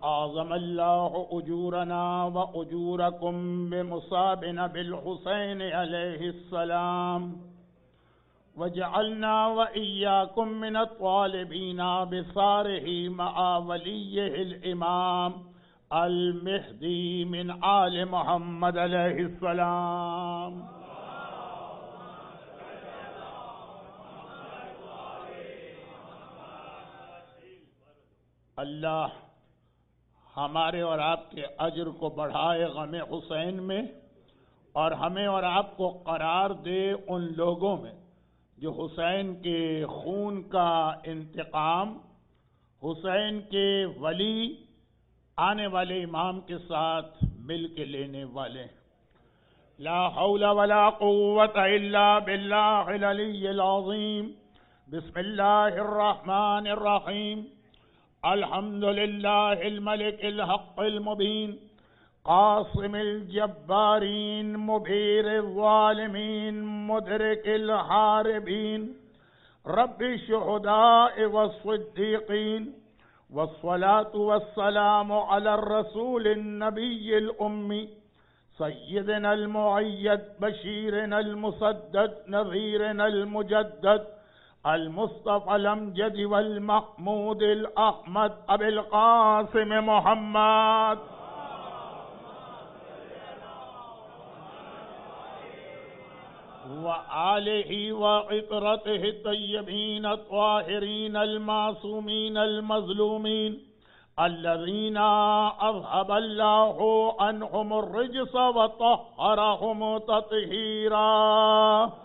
أعظم الله أجورنا وأجوركم بمصابنا بالحسين عليه السلام، وجعلنا وإياكم من الطالبين بصاره مع وليه الإمام المهدي من آل محمد عليه السلام. اللہ ہمارے اور آپ کے اجر کو بڑھائے غم حسین میں، اور ہمیں اور آپ کو قرار دے ان لوگوں میں جو حسین کے خون کا انتقام حسین کے ولی آنے والے امام کے ساتھ مل کے لینے والے ہیں. لا حول ولا قوة الا باللہ العلی العظیم. بسم اللہ الرحمن الرحیم. الحمد للہ الملک الحق المبین قاسم الجبارین مبیر الظالمین مدرک الحاربین رب الشہداء والصدیقین والصلاة والسلام علی الرسول النبی الأمی سیدنا المعید بشیرنا المسدد نذیرنا المجدد المصطفى الامجد والمحمود الاحمد ابي القاسم محمد وآله وعطرته الطيبين الطاهرين المعصومين المظلومين الذين أذهب الله عنهم الرجس وطهرهم تطهيرا.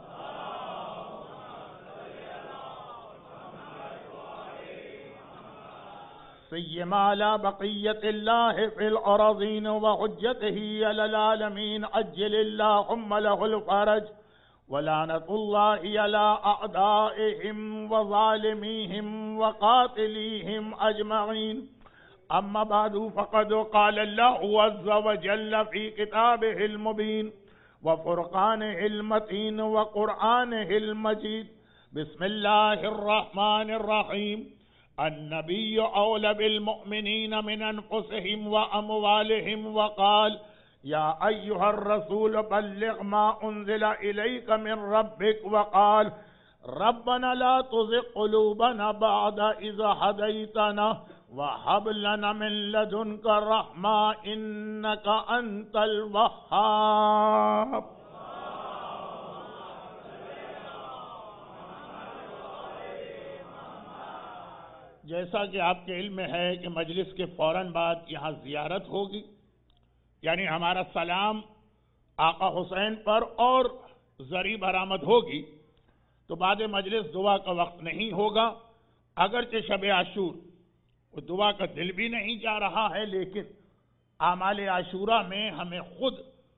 سيما على بقية الله في الأراضين وحجته على العالمين عجل اللهم له الفرج ولعنة الله على أعدائهم وظالميهم وقاتليهم أجمعين. أما بعد فقد قال الله عز وجل في كتابه المبين وفرقانه المتين وقرآنه المجيد. بسم الله الرحمن الرحيم. النبي أولى بالمؤمنين من أنفسهم وأموالهم وقال يا أيها الرسول بلغ ما أنزل إليك من ربك وقال ربنا لا تزغ قلوبنا بعد إذ هديتنا وهب لنا من لدنك رحمة إنك أنت الوهاب. جیسا کہ آپ کے علم میں ہے کہ مجلس کے فوراً بعد یہاں زیارت ہوگی، یعنی ہمارا سلام آقا حسین پر اور زری برآمد ہوگی، تو بعد مجلس دعا کا وقت نہیں ہوگا. اگرچہ شب عاشور وہ دعا کا دل بھی نہیں جا رہا ہے، لیکن اعمال عاشورہ میں ہمیں خود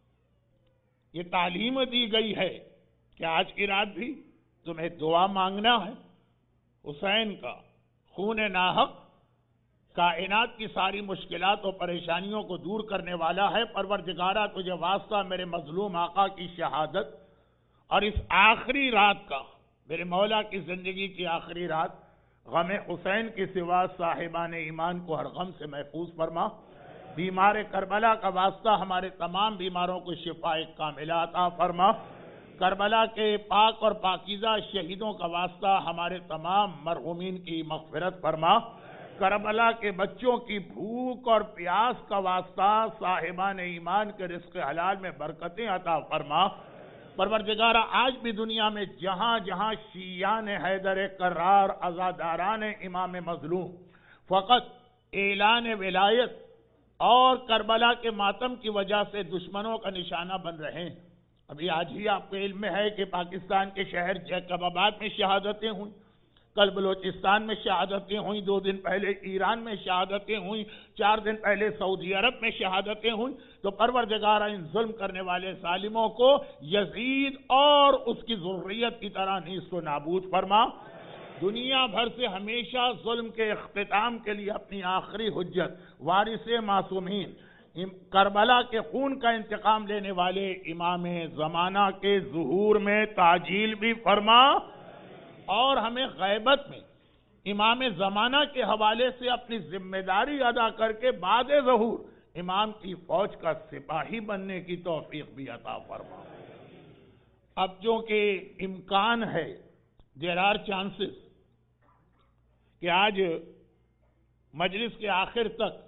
یہ تعلیم دی گئی ہے کہ آج کی رات بھی تمہیں دعا مانگنا ہے. حسین کا خون ناحق کائنات کی ساری مشکلات و پریشانیوں کو دور کرنے والا ہے. پروردگارہ تجھے واسطہ میرے مظلوم آقا کی شہادت اور اس آخری رات کا، میرے مولا کی زندگی کی آخری رات، غم حسین کے سوا صاحبان ایمان کو ہر غم سے محفوظ فرما. بیمار کربلا کا واسطہ ہمارے تمام بیماروں کو شفاء کاملہ عطا فرما. کربلا کے پاک اور پاکیزہ شہیدوں کا واسطہ ہمارے تمام مرحومین کی مغفرت فرما. کربلا کے بچوں کی بھوک اور پیاس کا واسطہ صاحبان ایمان کے رزق حلال میں برکتیں عطا فرما. پروردگارہ آج بھی دنیا میں جہاں جہاں شیعان حیدر کرار عزاداران امام مظلوم فقط اعلان ولایت اور کربلا کے ماتم کی وجہ سے دشمنوں کا نشانہ بن رہے ہیں. ابھی آج ہی آپ کے علم میں ہے کہ پاکستان کے شہر جیکب آباد میں شہادتیں ہوئیں، کل بلوچستان میں شہادتیں ہوئیں، 2 دن پہلے ایران میں شہادتیں ہوئیں، 4 دن پہلے سعودی عرب میں شہادتیں ہوئیں. تو پروردگارہ ان ظلم کرنے والے ظالموں کو یزید اور اس کی ذریت کی طرح نیست و نابود فرما. دنیا بھر سے ہمیشہ ظلم کے اختتام کے لیے اپنی آخری حجت وارث معصومین کربلا کے خون کا انتقام لینے والے امام زمانہ کے ظہور میں تعجیل بھی فرما، اور ہمیں غیبت میں امام زمانہ کے حوالے سے اپنی ذمہ داری ادا کر کے بعد ظہور امام کی فوج کا سپاہی بننے کی توفیق بھی عطا فرما۔ اب جو کہ امکان ہے، دیر آر چانسز کہ آج مجلس کے آخر تک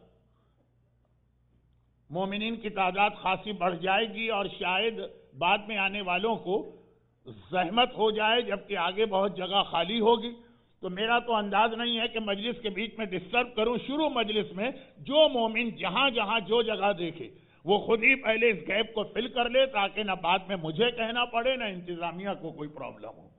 مومنین کی تعداد خاصی بڑھ جائے گی اور شاید بعد میں آنے والوں کو زحمت ہو جائے، جبکہ آگے بہت جگہ خالی ہوگی، تو میرا تو انداز نہیں ہے کہ مجلس کے بیچ میں ڈسٹرب کروں۔ شروع مجلس میں جو مومن جہاں جہاں جو جگہ دیکھے وہ خود ہی پہلے اس گیپ کو فل کر لے، تاکہ نہ بعد میں مجھے کہنا پڑے نہ انتظامیہ کو کوئی پرابلم ہو۔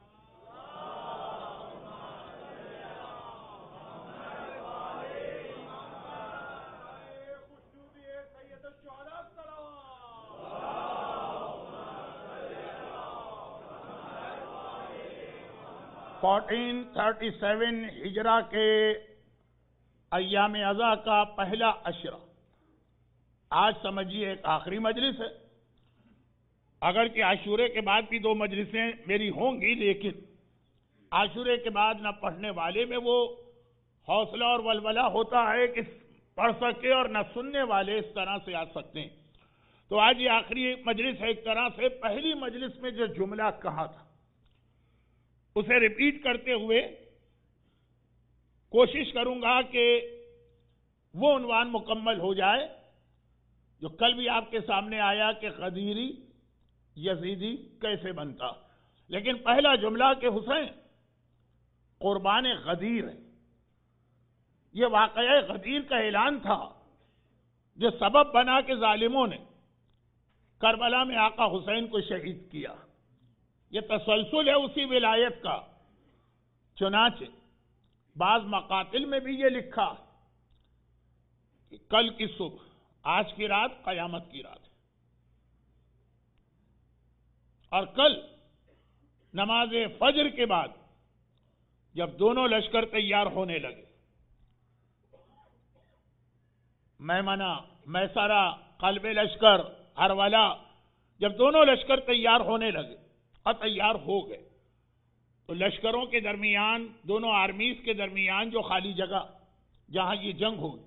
فورٹین 37 ہجرہ کے ایام اضحیٰ کا پہلا عشرہ، آج سمجھیے ایک آخری مجلس ہے۔ اگرچہ عاشورے کے بعد بھی 2 مجلسیں میری ہوں گی، لیکن عاشورے کے بعد نہ پڑھنے والے میں وہ حوصلہ اور ولولہ ہوتا ہے کہ پڑھ سکے، اور نہ سننے والے اس طرح سے آ سکتے ہیں۔ تو آج یہ آخری مجلس ہے۔ ایک طرح سے پہلی مجلس میں جو جملہ کہا تھا اسے ریپیٹ کرتے ہوئے کوشش کروں گا کہ وہ عنوان مکمل ہو جائے جو کل بھی آپ کے سامنے آیا کہ غدیری یزیدی کیسے بنتا۔ لیکن پہلا جملہ کہ حسین قربان غدیر ہے، یہ واقعہ غدیر کا اعلان تھا جو سبب بنا کہ ظالموں نے کربلا میں آقا حسین کو شہید کیا۔ یہ تسلسل ہے اسی ولایت کا۔ چنانچہ بعض مقاتل میں بھی یہ لکھا کہ کل کی صبح، آج کی رات قیامت کی رات ہے، اور کل نماز فجر کے بعد جب دونوں لشکر تیار ہونے لگے، میمنہ، میسرہ، قلب لشکر، ہرولا، جب دونوں لشکر تیار ہونے لگے اور تیار ہو گئے، تو لشکروں کے درمیان، دونوں آرمیز کے درمیان جو خالی جگہ جہاں یہ جنگ ہوئی،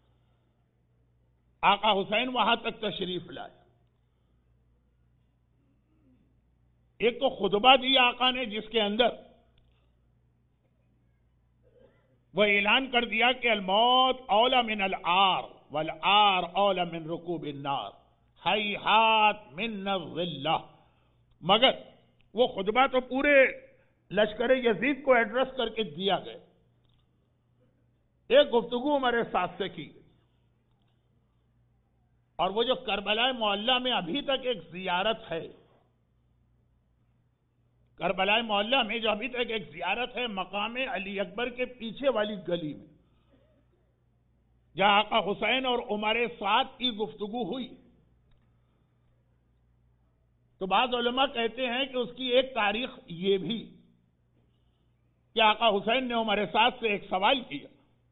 آقا حسین وہاں تک تشریف لائے۔ ایک تو خطبہ دیا آقا نے جس کے اندر وہ اعلان کر دیا کہ الموت اولا من العار والعار اولا من رکوب النار ہیہات من الظلہ۔ مگر وہ خطبہ تو پورے لشکر یزید کو ایڈریس کر کے دیا گیا۔ ایک گفتگو عمر سعد سے کی گئی، اور وہ جو کربلا معلیٰ میں ابھی تک ایک زیارت ہے، کربلا معلیٰ میں جو ابھی تک ایک زیارت ہے، مقام علی اکبر کے پیچھے والی گلی میں، جہاں آقا حسین اور عمر سعد کی گفتگو ہوئی، تو بعض علماء کہتے ہیں کہ اس کی ایک تاریخ یہ بھی کہ آقا حسین نے عمر سعد سے ایک سوال کیا۔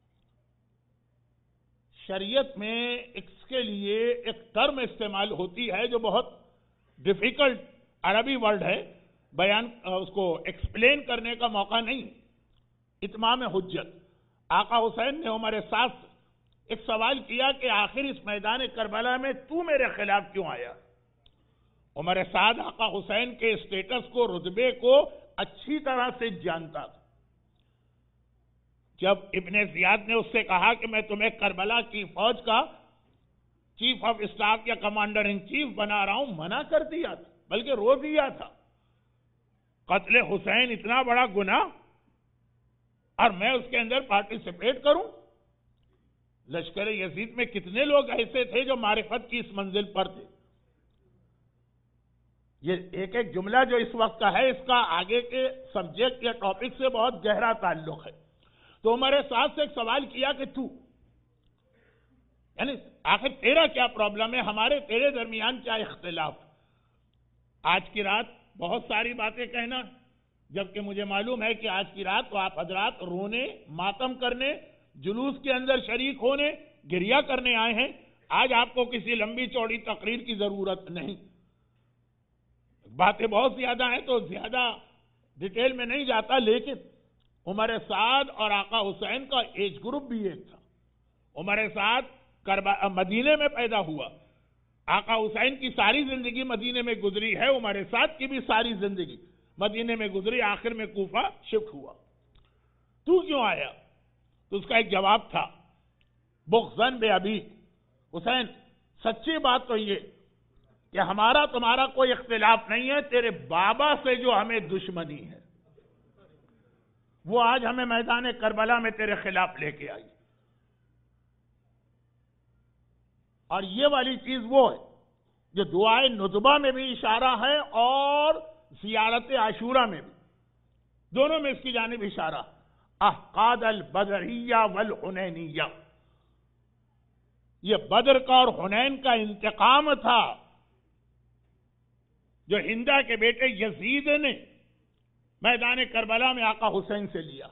شریعت میں اس کے لیے ایک ٹرم استعمال ہوتی ہے جو بہت ڈیفیکلٹ عربی ورڈ ہے، بیان اس کو ایکسپلین کرنے کا موقع نہیں۔ اتمام حجت، آقا حسین نے عمر سعد سے ایک سوال کیا کہ آخر اس میدان کربلا میں تو میرے خلاف کیوں آیا؟ عمر سعد آقا حسین کے اسٹیٹس کو، رتبے کو اچھی طرح سے جانتا تھا۔ جب ابن زیاد نے اس سے کہا کہ میں تمہیں کربلا کی فوج کا چیف آف اسٹاف یا کمانڈر ان چیف بنا رہا ہوں، منع کر دیا تھا، بلکہ رو دیا تھا۔ قتل حسین اتنا بڑا گناہ اور میں اس کے اندر پارٹیسپیٹ کروں؟ لشکر یزید میں کتنے لوگ ایسے تھے جو معرفت کی اس منزل پر تھے؟ یہ ایک ایک جملہ جو اس وقت کا ہے، اس کا آگے کے سبجیکٹ یا ٹاپک سے بہت گہرا تعلق ہے۔ تو عمر سعد سے ایک سوال کیا کہ تو، یعنی آخر تیرا کیا پرابلم ہے، ہمارے تیرے درمیان کیا اختلاف؟ آج کی رات بہت ساری باتیں کہنا، جبکہ مجھے معلوم ہے کہ آج کی رات تو آپ حضرات رونے، ماتم کرنے، جلوس کے اندر شریک ہونے، گریہ کرنے آئے ہیں۔ آج آپ کو کسی لمبی چوڑی تقریر کی ضرورت نہیں، باتیں بہت زیادہ ہیں تو زیادہ ڈیٹیل میں نہیں جاتا، لیکن عمر سعد اور آقا حسین کا ایج گروپ بھی ایک تھا. عمر سعد مدینے میں پیدا ہوا. آقا حسین کی ساری زندگی مدینے میں گزری ہے. عمر سعد کی بھی ساری زندگی مدینے میں گزری. آخر میں کوفہ شفٹ ہوا. تو کیوں آیا؟ تو اس کا ایک جواب تھا، بغضاً بے ابی. حسین، سچی بات تو یہ کہ ہمارا تمہارا کوئی اختلاف نہیں ہے، تیرے بابا سے جو ہمیں دشمنی ہے وہ آج ہمیں میدان کربلا میں تیرے خلاف لے کے آئی. اور یہ والی چیز وہ ہے جو دعائے ندبہ میں بھی اشارہ ہے اور زیارت عاشورہ میں بھی، دونوں میں اس کی جانب اشارہ. احقاد البدریہ والحنینیہ، یہ بدر کا اور حنین کا انتقام تھا جو ہندا کے بیٹے یزید نے میدان کربلا میں آقا حسین سے لیا.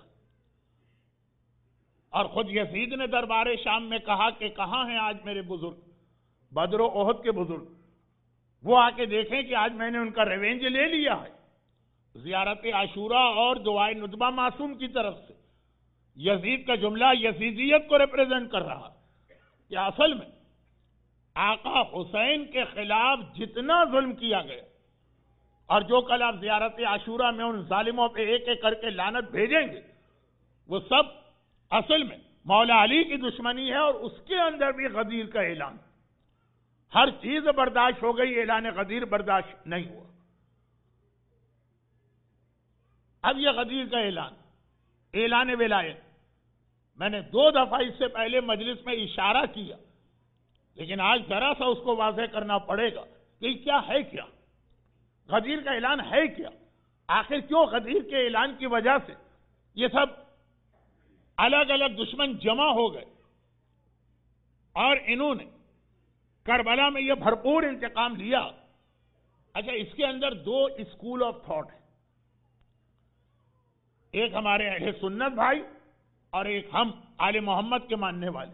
اور خود یزید نے دربار شام میں کہا کہ کہاں ہیں آج میرے بزرگ، بدر و احد کے بزرگ، وہ آ کے دیکھیں کہ آج میں نے ان کا ریونج لے لیا ہے. زیارت عاشورہ اور دعائے ندبہ معصوم کی طرف سے یزید کا جملہ یزیدیت کو ریپریزنٹ کر رہا کہ اصل میں آقا حسین کے خلاف جتنا ظلم کیا گیا اور جو کل آپ زیارت عاشورہ میں ان ظالموں پہ ایک ایک کر کے لعنت بھیجیں گے، وہ سب اصل میں مولا علی کی دشمنی ہے. اور اس کے اندر بھی غدیر کا اعلان، ہر چیز برداشت ہو گئی، اعلان غدیر برداشت نہیں ہوا. اب یہ غدیر کا اعلان ولایت، میں نے 2 دفعہ اس سے پہلے مجلس میں اشارہ کیا، لیکن آج ذرا سا اس کو واضح کرنا پڑے گا کہ کیا ہے، کیا غدیر کا اعلان ہے، کیا آخر کیوں غدیر کے اعلان کی وجہ سے یہ سب الگ الگ دشمن جمع ہو گئے اور انہوں نے کربلا میں یہ بھرپور انتقام لیا. اچھا، اس کے اندر 2 اسکول آف تھاٹ ہیں، ایک ہمارے اہل سنت بھائی اور ایک ہم آل محمد کے ماننے والے.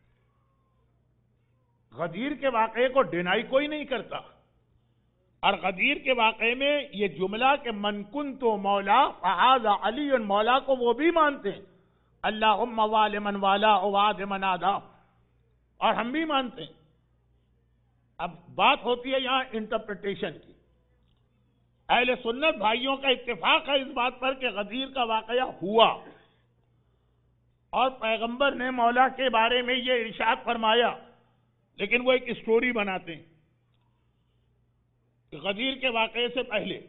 غدیر کے واقعے کو ڈینائی کوئی نہیں کرتا، اور غدیر کے واقعے میں یہ جملہ کہ من کنت مولا فہذا علی مولا کو وہ بھی مانتے ہیں، اللہم وال من والا وعاد من عادا، اور ہم بھی مانتے ہیں. اب بات ہوتی ہے یہاں انٹرپریٹیشن کی. اہل سنت بھائیوں کا اتفاق ہے اس بات پر کہ غدیر کا واقعہ ہوا اور پیغمبر نے مولا کے بارے میں یہ ارشاد فرمایا، لیکن وہ ایک اسٹوری بناتے ہیں کہ غدیر کے واقعے سے پہلے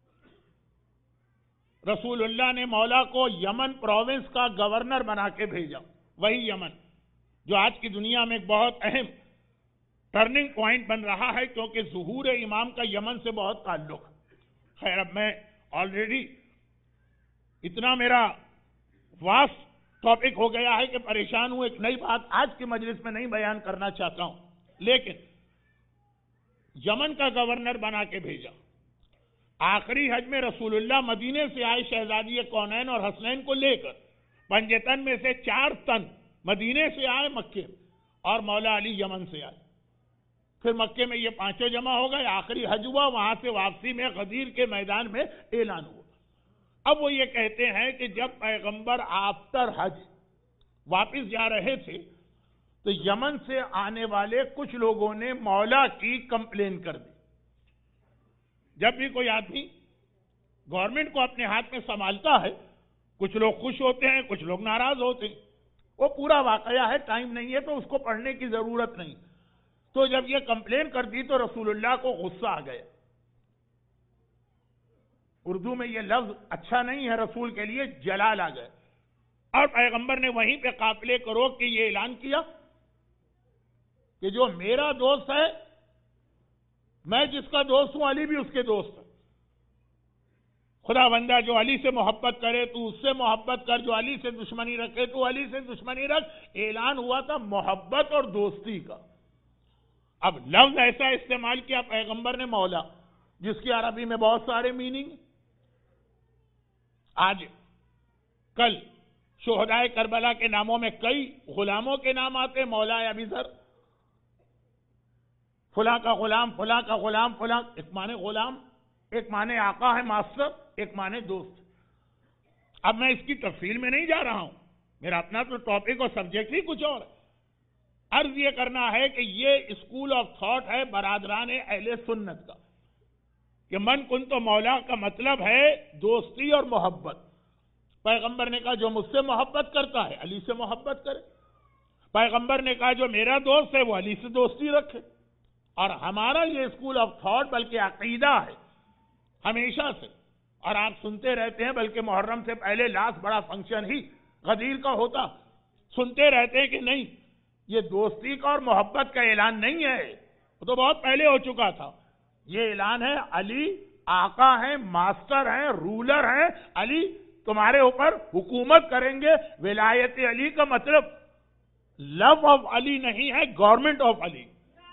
رسول اللہ نے مولا کو یمن پروونس کا گورنر بنا کے بھیجا. وہی یمن جو آج کی دنیا میں ایک بہت اہم ٹرننگ پوائنٹ بن رہا ہے، کیونکہ ظہور امام کا یمن سے بہت تعلق ہے. خیر، اب میں آلریڈی اتنا میرا واسٹ ٹاپک ہو گیا ہے کہ پریشان ہوں، ایک نئی بات آج کی مجلس میں نہیں بیان کرنا چاہتا ہوں، لیکن یمن کا گورنر بنا کے بھیجا. آخری حج میں رسول اللہ مدینے سے آئے شہزادی کونین اور حسنین کو لے کر، پنجتن میں سے 4 تن مدینے سے آئے مکے، اور مولا علی یمن سے آئے. پھر مکے میں یہ 5 جمع ہو گئے، آخری حج ہوا، وہاں سے واپسی میں غدیر کے میدان میں اعلان ہوا. اب وہ یہ کہتے ہیں کہ جب پیغمبر آفٹر حج واپس جا رہے تھے تو یمن سے آنے والے کچھ لوگوں نے مولا کی کمپلین کر دی. جب بھی کوئی آدمی گورنمنٹ کو اپنے ہاتھ میں سنبھالتا ہے، کچھ لوگ خوش ہوتے ہیں، کچھ لوگ ناراض ہوتے ہیں. وہ پورا واقعہ ہے، ٹائم نہیں ہے تو اس کو پڑھنے کی ضرورت نہیں. تو جب یہ کمپلین کر دی تو رسول اللہ کو غصہ آ گیا. اردو میں یہ لفظ اچھا نہیں ہے رسول کے لیے، جلال آ گئے. اور پیغمبر نے وہیں پہ قافلے کو روک کے یہ اعلان کیا کہ جو میرا دوست ہے، میں جس کا دوست ہوں، علی بھی اس کے دوست ہے. خدا بندہ جو علی سے محبت کرے تو اس سے محبت کر، جو علی سے دشمنی رکھے تو علی سے دشمنی رکھ. اعلان ہوا تھا محبت اور دوستی کا. اب لفظ ایسا استعمال کیا پیغمبر نے مولا، جس کی عربی میں بہت سارے میننگ. آج کل شہدائے کربلا کے ناموں میں کئی غلاموں کے نام آتے، مولا ابی ذر، فلاں کا غلام، فلاں کا غلام، فلاں. ایک معنی غلام، ایک معنی آقا ہے، ماسٹر، ایک معنی دوست. اب میں اس کی تفصیل میں نہیں جا رہا ہوں، میرا اپنا تو ٹاپک اور سبجیکٹ ہی کچھ اور ہے۔ عرض یہ کرنا ہے کہ یہ اسکول آف تھاٹ ہے برادران اہل سنت کا، کہ من کن تو مولا کا مطلب ہے دوستی اور محبت۔ پیغمبر نے کہا جو مجھ سے محبت کرتا ہے علی سے محبت کرے، پیغمبر نے کہا جو میرا دوست ہے وہ علی سے دوستی رکھے۔ اور ہمارا یہ اسکول آف تھاٹ بلکہ عقیدہ ہے ہمیشہ سے، اور آپ سنتے رہتے ہیں، بلکہ محرم سے پہلے لاسٹ بڑا فنکشن ہی غدیر کا ہوتا، سنتے رہتے ہیں کہ نہیں یہ دوستی کا اور محبت کا اعلان نہیں ہے، وہ تو بہت پہلے ہو چکا تھا۔ یہ اعلان ہے علی آقا ہیں، ماسٹر ہیں، رولر ہیں، علی تمہارے اوپر حکومت کریں گے۔ ولایت علی کا مطلب لو آف علی نہیں ہے، گورنمنٹ آف علی۔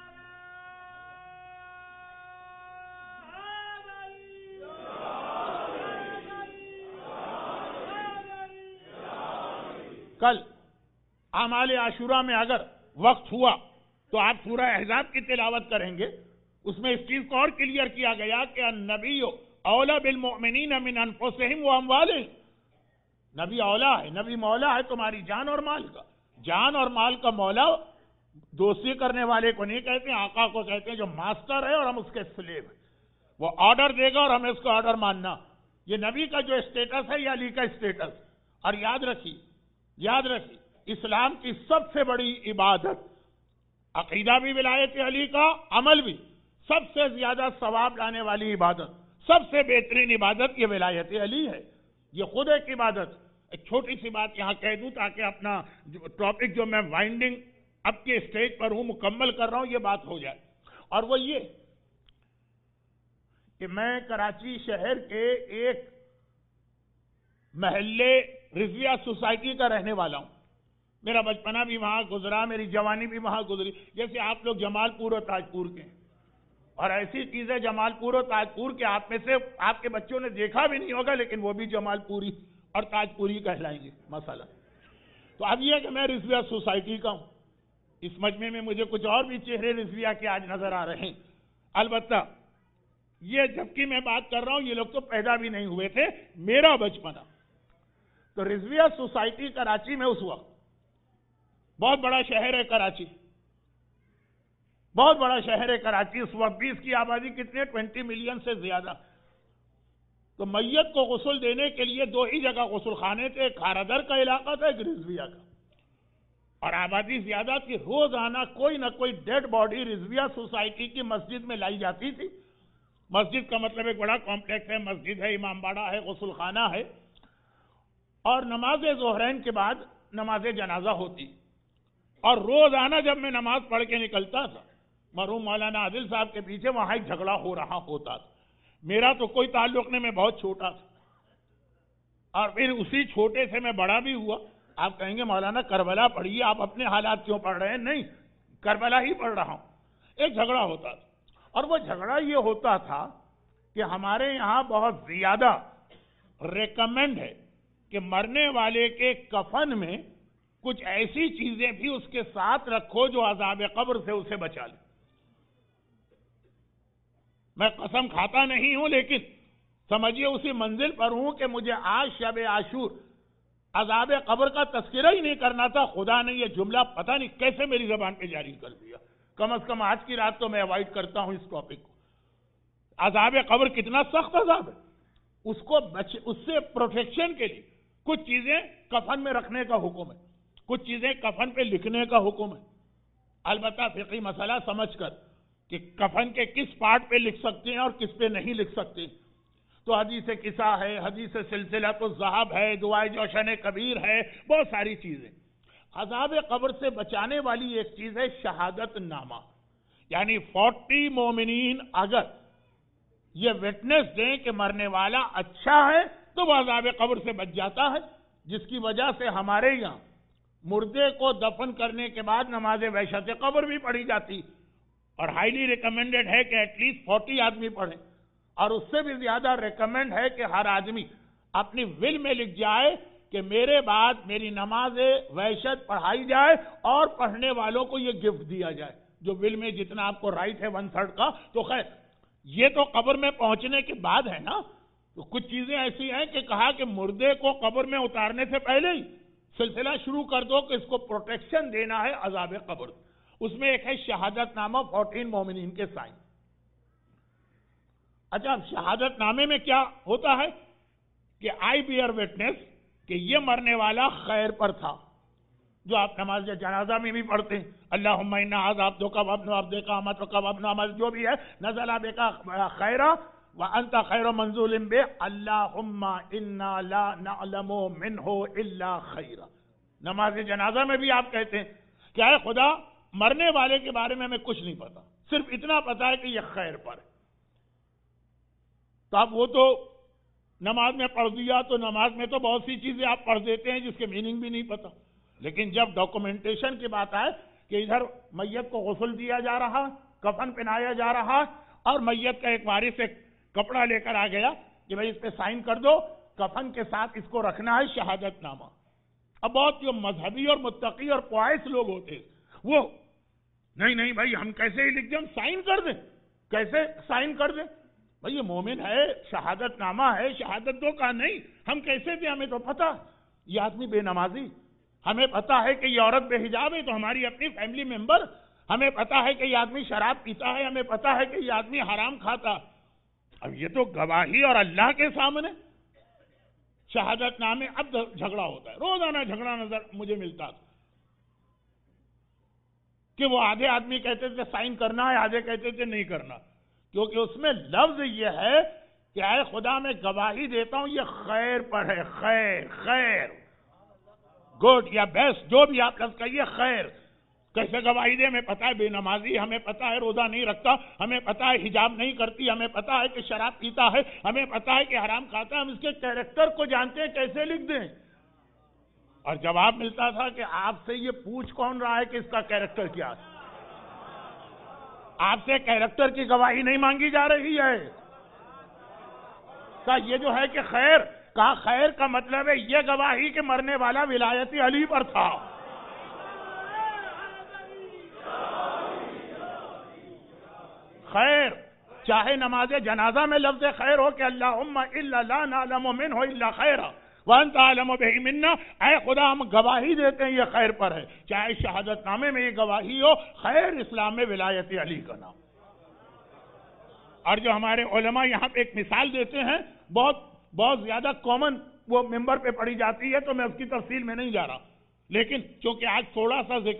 کل اعمال عاشورہ میں اگر وقت ہوا تو آپ سورہ احزاب کی تلاوت کریں گے، اس میں اس چیز کو اور کلیئر کیا گیا کہ النبی اولا بالمؤمنین من انفسہم واموالہم، نبی اولا ہے، نبی مولا ہے تمہاری جان اور مال کا۔ جان اور مال کا مولا دوستی کرنے والے کو نہیں کہتے ہیں، آقا کو کہتے ہیں جو ماسٹر ہے اور ہم اس کے سلیو ہیں، وہ آرڈر دے گا اور ہمیں اس کا آرڈر ماننا۔ یہ نبی کا جو اسٹیٹس ہے یہ علی کا اسٹیٹس۔ اور یاد رکھیے اسلام کی سب سے بڑی عبادت، عقیدہ بھی ولایت علی کا، عمل بھی، سب سے زیادہ ثواب لانے والی عبادت، سب سے بہترین عبادت یہ ولایت علی ہے۔ یہ خود ایک عبادت۔ ایک چھوٹی سی بات یہاں کہہ دوں تاکہ اپنا ٹاپک جو میں وائنڈنگ اب کے اسٹیج پر ہوں مکمل کر رہا ہوں یہ بات ہو جائے، اور وہ یہ کہ میں کراچی شہر کے ایک محلے رضویہ سوسائٹی کا رہنے والا ہوں۔ میرا بچپنا بھی وہاں گزرا، میری جوانی بھی وہاں گزری، جیسے آپ لوگ جمال پور اور تاج پور کے ہیں، اور ایسی چیزیں جمال پور اور تاج پور کے آپ میں سے آپ کے بچوں نے دیکھا بھی نہیں ہوگا، لیکن وہ بھی جمال پوری اور تاج پوری کہلائیں گے مسئلہ۔ تو اب یہ کہ میں رضویہ سوسائٹی کا ہوں، اس مجمع میں مجھے کچھ اور بھی چہرے رضویہ کے آج نظر آ رہے ہیں۔ البتہ یہ جبکہ میں بات کر رہا ہوں یہ لوگ تو پیدا بھی نہیں ہوئے تھے، میرا بچپنا تو رضویہ سوسائٹی کراچی میں اس وقت، بہت بڑا شہر ہے کراچی، بہت بڑا شہر ہے کراچی، اس وقت بھی اس کی آبادی کتنے 20 ملین سے زیادہ۔ تو میت کو غسل دینے کے لیے دو ہی جگہ غسل خانے تھے، ایک کھارادر کا علاقہ تھا، ایک رضویہ کا، اور آبادی زیادہ تھی۔ روزانہ کوئی نہ کوئی ڈیڈ باڈی رضویہ سوسائٹی کی مسجد میں لائی جاتی تھی۔ مسجد کا مطلب ایک بڑا کمپلیکس ہے، مسجد ہے، امام باڑہ ہے، غسل خانہ ہے، اور نماز ظہرین کے بعد نماز جنازہ ہوتی۔ اور روزانہ جب میں نماز پڑھ کے نکلتا تھا مرحوم مولانا عادل صاحب کے پیچھے وہاں ایک جھگڑا ہو رہا ہوتا تھا۔ میرا تو کوئی تعلق نہیں، میں بہت چھوٹا تھا، اور پھر اسی چھوٹے سے میں بڑا بھی ہوا۔ آپ کہیں گے مولانا کربلا پڑھیے، آپ اپنے حالات کیوں پڑھ رہے ہیں؟ نہیں، کربلا ہی پڑھ رہا ہوں۔ ایک جھگڑا ہوتا تھا، اور وہ جھگڑا یہ ہوتا تھا کہ ہمارے یہاں بہت زیادہ ریکمینڈ ہے کہ مرنے والے کے کفن میں کچھ ایسی چیزیں بھی اس کے ساتھ رکھو جو عذاب قبر سے اسے بچا لے۔ میں قسم کھاتا نہیں ہوں، لیکن سمجھیے اسی منزل پر ہوں کہ مجھے آج شب عاشور عذاب قبر کا تذکرہ ہی نہیں کرنا تھا، خدا نے یہ جملہ پتہ نہیں کیسے میری زبان پہ جاری کر دیا۔ کم از کم آج کی رات تو میں اوائڈ کرتا ہوں اس ٹاپک کو۔ عذاب قبر کتنا سخت عذاب ہے، اس سے پروٹیکشن کے لیے کچھ چیزیں کفن میں رکھنے کا حکم ہے، کچھ چیزیں کفن پہ لکھنے کا حکم ہے، البتہ فقہی مسئلہ سمجھ کر کہ کفن کے کس پارٹ پہ لکھ سکتے ہیں اور کس پہ نہیں لکھ سکتے۔ تو حدیث قصہ ہے، حدیث سلسلۃ الذہب ہے، دعائے جوشن کبیر ہے، بہت ساری چیزیں۔ عذاب قبر سے بچانے والی ایک چیز ہے شہادت نامہ، یعنی 40 مومنین اگر یہ وٹنس دیں کہ مرنے والا اچھا ہے تو وہ عذاب قبر سے بچ جاتا ہے، جس کی وجہ سے ہمارے یہاں مردے کو دفن کرنے کے بعد نماز وحشت قبر بھی پڑھی جاتی، اور ہائیلی ریکمینڈڈ ہے کہ ایٹ لیسٹ 40 آدمی پڑھیں، اور اس سے بھی زیادہ ریکمینڈ ہے کہ ہر آدمی اپنی ول میں لکھ جائے کہ میرے بعد میری نماز وحشت پڑھائی جائے اور پڑھنے والوں کو یہ گفٹ دیا جائے، جو ول میں جتنا آپ کو رائٹ ہے 1/3 کا۔ تو خیر یہ تو قبر میں پہنچنے کے بعد ہے نا، تو کچھ چیزیں ایسی ہیں کہ کہا کہ مردے کو قبر میں اتارنے سے پہلے ہی سلسلہ شروع کر دو کہ اس کو پروٹیکشن دینا ہے عذاب قبر. اس میں ایک ہے شہادت نامہ 14 مومنین کے سائن. اچھا اب شہادت نامے میں کیا ہوتا ہے کہ آئی بیئر وٹنس کہ یہ مرنے والا خیر پر تھا, جو آپ نماز جنازہ میں بھی پڑھتے ہیں, اللہم انا عذابتک وابن عبدک امتک وابن امتک, جو بھی ہے, نزل بک خیرا وانت خیر منزول بہ, اللہم انا لا نعلم منہ الا خیرا. نماز جنازہ میں بھی آپ کہتے ہیں کہ اے خدا مرنے والے کے بارے میں ہمیں کچھ نہیں پتا, صرف اتنا پتا ہے کہ یہ خیر پر ہے. تو اب وہ تو نماز میں پڑھ دیا, تو نماز میں تو بہت سی چیزیں آپ پڑھ دیتے ہیں جس کے میننگ بھی نہیں پتا, لیکن جب ڈاکومنٹیشن کی بات آئے کہ ادھر میت کو غسل دیا جا رہا, کفن پہنایا جا رہا, اور میت کا ایک وارث ایک کپڑا لے کر آ گیا کہ بھائی اس پہ سائن کر دو, کفن کے ساتھ اس کو رکھنا ہے شہادت نامہ. اب بہت جو مذہبی اور متقی اور پوائس لوگ ہوتے وہ نہیں بھائی ہم کیسے ہی لکھ دیں, ہم سائن کر دیں, کیسے سائن کر دیں بھائی, یہ مومن ہے, شہادت نامہ ہے, شہادت دو کا نہیں, ہم کیسے دیں, ہمیں تو پتا. یہ آدمی بے نمازی, ہمیں پتا ہے کہ یہ عورت بے حجاب ہے, تو ہماری اپنی فیملی ممبر, ہمیں پتا ہے کہ یہ آدمی شراب پیتا ہے, ہمیں پتا ہے کہ یہ آدمی حرام کھاتا. اب یہ تو گواہی اور اللہ کے سامنے شہادت نامے. اب جھگڑا ہوتا ہے, روزانہ جھگڑا نظر مجھے ملتا تھا کہ وہ آدھے آدمی کہتے تھے سائن کرنا ہے, آدھے کہتے تھے نہیں کرنا, کیونکہ اس میں لفظ یہ ہے کہ اے خدا میں گواہی دیتا ہوں یہ خیر پر ہے, خیر, خیر, گڈ یا بیسٹ, جو بھی آپ لفظ کہیے, خیر. کیسے گواہی دے, ہمیں پتا ہے بے نمازی, ہمیں پتا ہے روزہ نہیں رکھتا, ہمیں پتا ہے حجاب نہیں کرتی, ہمیں پتا ہے کہ شراب پیتا ہے, ہمیں پتا ہے کہ حرام کھاتا ہے, ہم اس کے کیریکٹر کو جانتے ہیں, کیسے لکھ دیں. اور جواب ملتا تھا کہ آپ سے یہ پوچھ کون رہا ہے کہ اس کا کیریکٹر کیا ہے, آپ سے کیریکٹر کی گواہی نہیں مانگی جا رہی ہے. کہ یہ جو ہے کہ خیر, کہا خیر کا مطلب ہے یہ گواہی کہ مرنے والا ولایت علی پر تھا. خیر, چاہے نماز جنازہ میں لفظ خیر ہو کہ اللہم الا لا نعلم منہ الا خیرا وانت عالم بہ منا, اے خدا ہم گواہی دیتے ہیں یہ خیر پر ہے, چاہے شہادت نامے میں یہ گواہی ہو خیر, اسلام میں ولایت علی کا نام. اور جو ہمارے علماء یہاں پہ ایک مثال دیتے ہیں, بہت زیادہ کامن, وہ ممبر پہ پڑھی جاتی ہے, تو میں اس کی تفصیل میں نہیں جا رہا, لیکن چونکہ آج تھوڑا سا ذکر,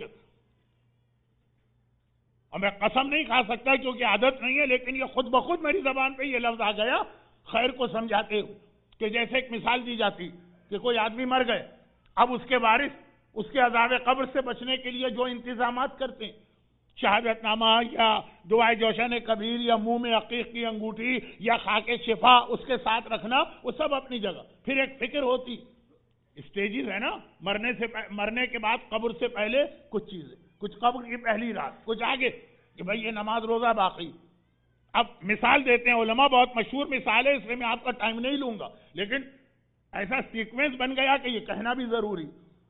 اور میں قسم نہیں کھا سکتا کیونکہ عادت نہیں ہے, لیکن یہ خود بخود میری زبان پہ یہ لفظ آ گیا خیر کو سمجھاتے ہوئے, کہ جیسے ایک مثال دی جاتی کہ کوئی آدمی مر گئے, اب اس کے وارث اس کے عذاب قبر سے بچنے کے لیے جو انتظامات کرتے ہیں, شہادت نامہ یا دعائے جوشن کبیر یا منہ میں عقیق کی انگوٹھی یا خاک شفا اس کے ساتھ رکھنا, وہ سب اپنی جگہ. پھر ایک فکر ہوتی, اسٹیجز ہے نا, مرنے کے بعد قبر سے پہلے کچھ چیزیں, کچھ قبر کی پہلی رات, کچھ آگے کہ بھئی یہ نماز روزہ باقی. اب مثال دیتے ہیں علماء, بہت مشہور مثال ہے, اس لیے میں آپ کا ٹائم نہیں لوں گا, لیکن ایسا سیکوینس بن گیا کہ یہ کہنا بھی ضروری.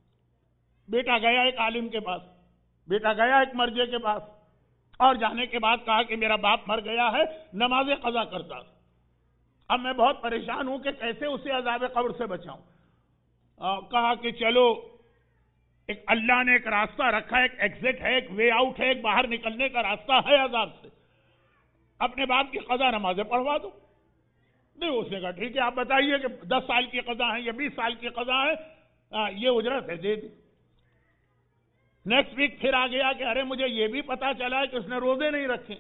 بیٹا گیا ایک عالم کے پاس, بیٹا گیا ایک مرجے کے پاس, اور جانے کے بعد کہا کہ میرا باپ مر گیا ہے, نماز قضا کرتا, اب میں بہت پریشان ہوں کہ کیسے اسے عذاب قبر سے بچاؤں. کہا کہ چلو ایک اللہ نے ایک راستہ رکھا ہے, ایک ایگزٹ ہے, ایک وے آؤٹ ہے, ایک باہر نکلنے کا راستہ ہے عذاب سے, اپنے باپ کی قضا نمازیں پڑھوا دو. نہیں, اس نے کہا ٹھیک ہے, آپ بتائیے کہ 10 سال کی قضا ہے یا 20 سال کی قضا ہے, یہ اجرت ہے, دے دی. نیکسٹ ویک پھر آ گیا کہ ارے مجھے یہ بھی پتا چلا ہے کہ اس نے روزے نہیں رکھے.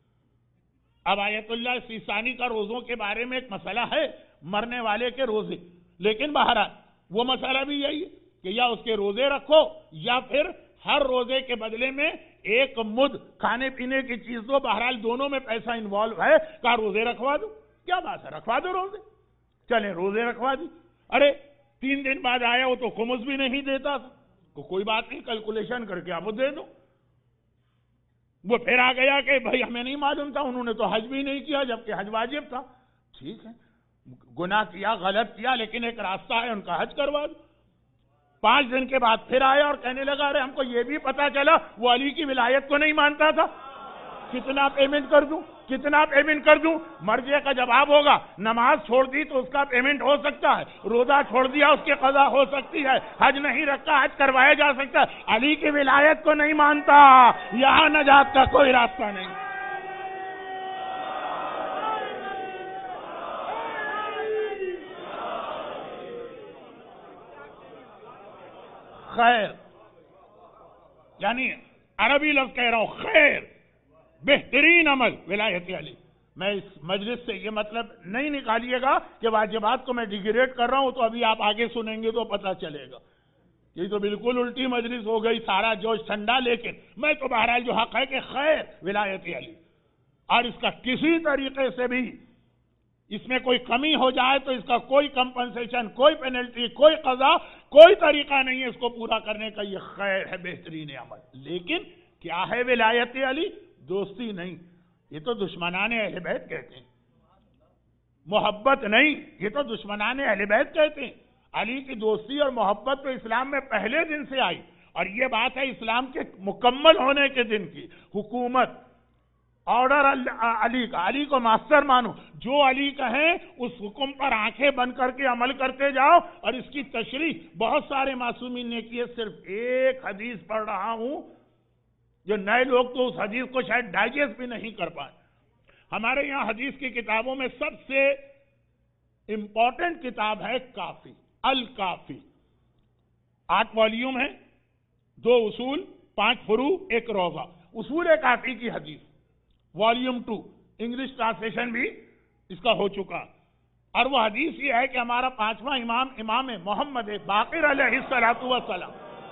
اب آیت اللہ سیستانی کا روزوں کے بارے میں ایک مسئلہ ہے, مرنے والے کے روزے, لیکن بہرحال وہ مسئلہ بھی یہی ہے کہ یا اس کے روزے رکھو یا پھر ہر روزے کے بدلے میں ایک مد کھانے پینے کی چیز دو. بہرحال دونوں میں پیسہ انوالو ہے, کہا روزے رکھوا دو. کیا بات ہے, رکھوا دو روزے, چلے روزے رکھوا دی. ارے 3 دن بعد آیا, وہ تو خمس بھی نہیں دیتا تھا, کوئی بات نہیں, کیلکولیشن کر کے آپ دے دو. وہ پھر آ گیا کہ بھائی ہمیں نہیں معلوم تھا, انہوں نے تو حج بھی نہیں کیا جبکہ حج واجب تھا. ٹھیک ہے, گناہ کیا, غلط کیا, لیکن ایک راستہ ہے, ان کا حج کروا دو. 5 دن کے بعد پھر آیا اور کہنے لگا ارے ہم کو یہ بھی پتا چلا وہ علی کی ولایت کو نہیں مانتا تھا, کتنا پیمنٹ کر دوں, کتنا پیمنٹ کر دوں؟ مرضی کا جواب ہوگا نماز چھوڑ دی تو اس کا پیمنٹ ہو سکتا ہے، روزہ چھوڑ دیا اس کی قضا ہو سکتی ہے، حج نہیں رکھا حج کروایا جا سکتا ہے۔ علی کی ولایت کو نہیں مانتا، یہاں نجات کا کوئی راستہ نہیں۔ خیر یعنی عربی لفظ کہہ رہا ہوں، خیر بہترین عمل ولایت علی۔ میں اس مجلس سے یہ مطلب نہیں نکالیے گا کہ واجبات کو میں ڈیگریڈ کر رہا ہوں، تو ابھی آپ آگے سنیں گے تو پتہ چلے گا۔ یہ تو بالکل الٹی مجلس ہو گئی، سارا جوش ٹھنڈا، لیکن میں تو بہرحال جو حق ہے کہ خیر ولایت علی، اور اس کا کسی طریقے سے بھی اس میں کوئی کمی ہو جائے تو اس کا کوئی کمپنسیشن، کوئی پینلٹی، کوئی قضا، کوئی طریقہ نہیں ہے اس کو پورا کرنے کا۔ یہ خیر ہے، بہترین عمل۔ لیکن کیا ہے ولایت علی؟ دوستی نہیں، یہ تو دشمنان اہل بیت کہتے ہیں۔ محبت نہیں، یہ تو دشمنان اہل بیت کہتے ہیں۔ علی کی دوستی اور محبت تو اسلام میں پہلے دن سے آئی، اور یہ بات ہے اسلام کے مکمل ہونے کے دن کی۔ حکومت، آرڈر علی کا، علی کو ماسٹر مانو، جو علی کہیں اس حکم پر آنکھیں بند کر کے عمل کرتے جاؤ۔ اور اس کی تشریح بہت سارے معصومین نے کی ہے، صرف ایک حدیث پڑھ رہا ہوں، جو نئے لوگ تو اس حدیث کو شاید ڈائجسٹ بھی نہیں کر پائے۔ ہمارے یہاں حدیث کی کتابوں میں سب سے امپورٹنٹ کتاب ہے کافی، الکافی، 8 والیوم ہے، 2 اصول، 5 فروع، 1 روضہ۔ اصول کافی کی حدیث والیوم 2، انگلش ٹرانسلیشن بھی اس کا ہو چکا، اور وہ حدیث یہ ہے کہ ہمارا 5واں امام، امام محمد باقر علیہ السلام،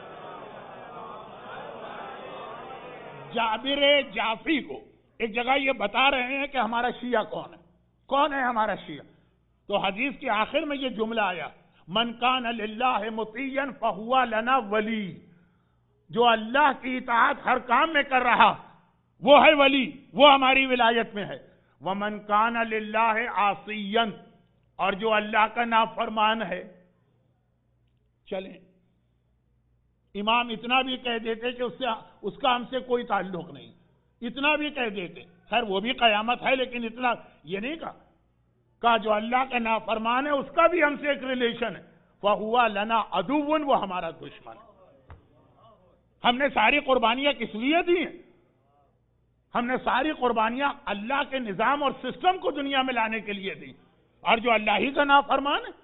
جابر جعفی کو ایک جگہ یہ بتا رہے ہیں کہ ہمارا شیعہ کون ہے ہمارا شیعہ؟ تو حدیث کے آخر میں یہ جملہ آیا، من کان للہ مطیعا فہو لنا ولی، جو اللہ کی اطاعت ہر کام میں کر رہا وہ ہے ولی، وہ ہماری ولایت میں ہے۔ ومن کان للہ عاصیا، اور جو اللہ کا نافرمان ہے۔ چلیں امام اتنا بھی کہہ دیتے کہ اس کا ہم سے کوئی تعلق نہیں، اتنا بھی کہہ دیتے، خیر وہ بھی قیامت ہے، لیکن اتنا یہ نہیں کہا جو اللہ کا نافرمان ہے اس کا بھی ہم سے ایک ریلیشن ہے۔ فَهُوَ لَنَا عَدُوٌ، وہ ہمارا دشمن ہے۔ ہم نے ساری قربانیاں کس لیے دی ہیں؟ ہم نے ساری قربانیاں اللہ کے نظام اور سسٹم کو دنیا میں لانے کے لیے دی، اور جو اللہ ہی کا نافرمان ہے،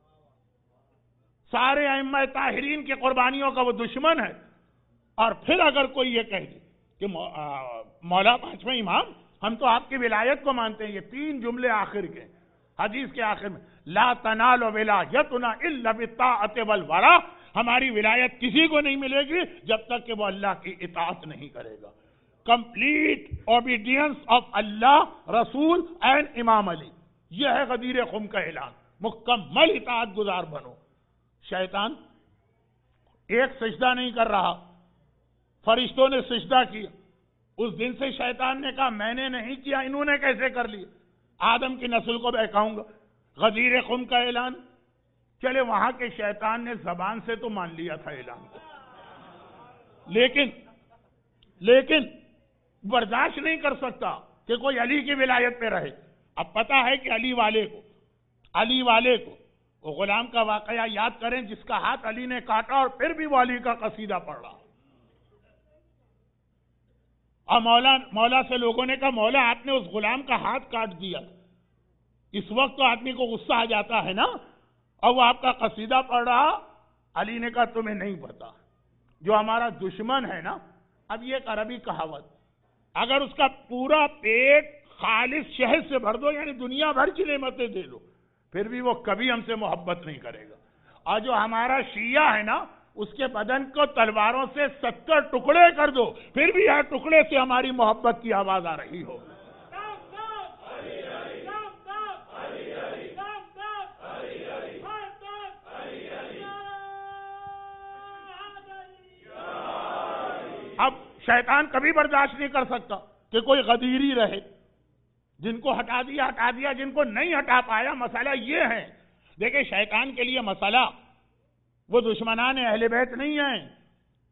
سارے ائمہ طاہرین کی قربانیوں کا وہ دشمن ہے۔ اور پھر اگر کوئی یہ کہہ دے کہ مولا 5واں امام، ہم تو آپ کی ولایت کو مانتے ہیں، یہ 3 جملے آخر کے حدیث کے آخر میں، لا تنال ولایتنا الا بالطاعۃ والورع، ہماری ولایت کسی کو نہیں ملے گی جب تک کہ وہ اللہ کی اطاعت نہیں کرے گا۔ کمپلیٹ اوبیڈینس آف اللہ، رسول اینڈ امام علی، یہ ہے غدیر خم کا اعلان، مکمل اطاعت گزار بنو۔ شیطان ایک سجدہ نہیں کر رہا، فرشتوں نے سجدہ کیا، اس دن سے شیطان نے کہا میں نے نہیں کیا، انہوں نے کیسے کر لیا، آدم کی نسل کو بہکاؤں گا۔ غدیر خم کا اعلان، چلے وہاں کے شیطان نے زبان سے تو مان لیا تھا اعلان کو، لیکن برداشت نہیں کر سکتا کہ کوئی علی کی ولایت پہ رہے۔ اب پتا ہے کہ علی والے کو وہ غلام کا واقعہ یاد کریں جس کا ہاتھ علی نے کاٹا، اور پھر بھی وہ علی کا قصیدہ پڑھ رہا۔ اور مولا سے لوگوں نے کہا مولا آپ نے اس غلام کا ہاتھ کاٹ دیا، اس وقت تو آدمی کو غصہ آ جاتا ہے نا، اور وہ آپ کا قصیدہ پڑھ رہا۔ علی نے کہا تمہیں نہیں پتا، جو ہمارا دشمن ہے نا، اب یہ ایک عربی کہاوت، اگر اس کا پورا پیٹ خالص شہد سے بھر دو، یعنی دنیا بھر کی نعمتیں دے دو، پھر بھی وہ کبھی ہم سے محبت نہیں کرے گا۔ اور جو ہمارا شیعہ ہے نا، اس کے بدن کو تلواروں سے 70 ٹکڑے کر دو، پھر بھی ہر ٹکڑے سے ہماری محبت کی آواز آ رہی ہو۔ اب شیطان کبھی برداشت نہیں کر سکتا کہ کوئی غدیری رہے، جن کو ہٹا دیا، جن کو نہیں ہٹا پایا۔ مسئلہ یہ ہے، دیکھیں شیطان کے لیے مسئلہ وہ دشمنان اہل بیت نہیں ہیں،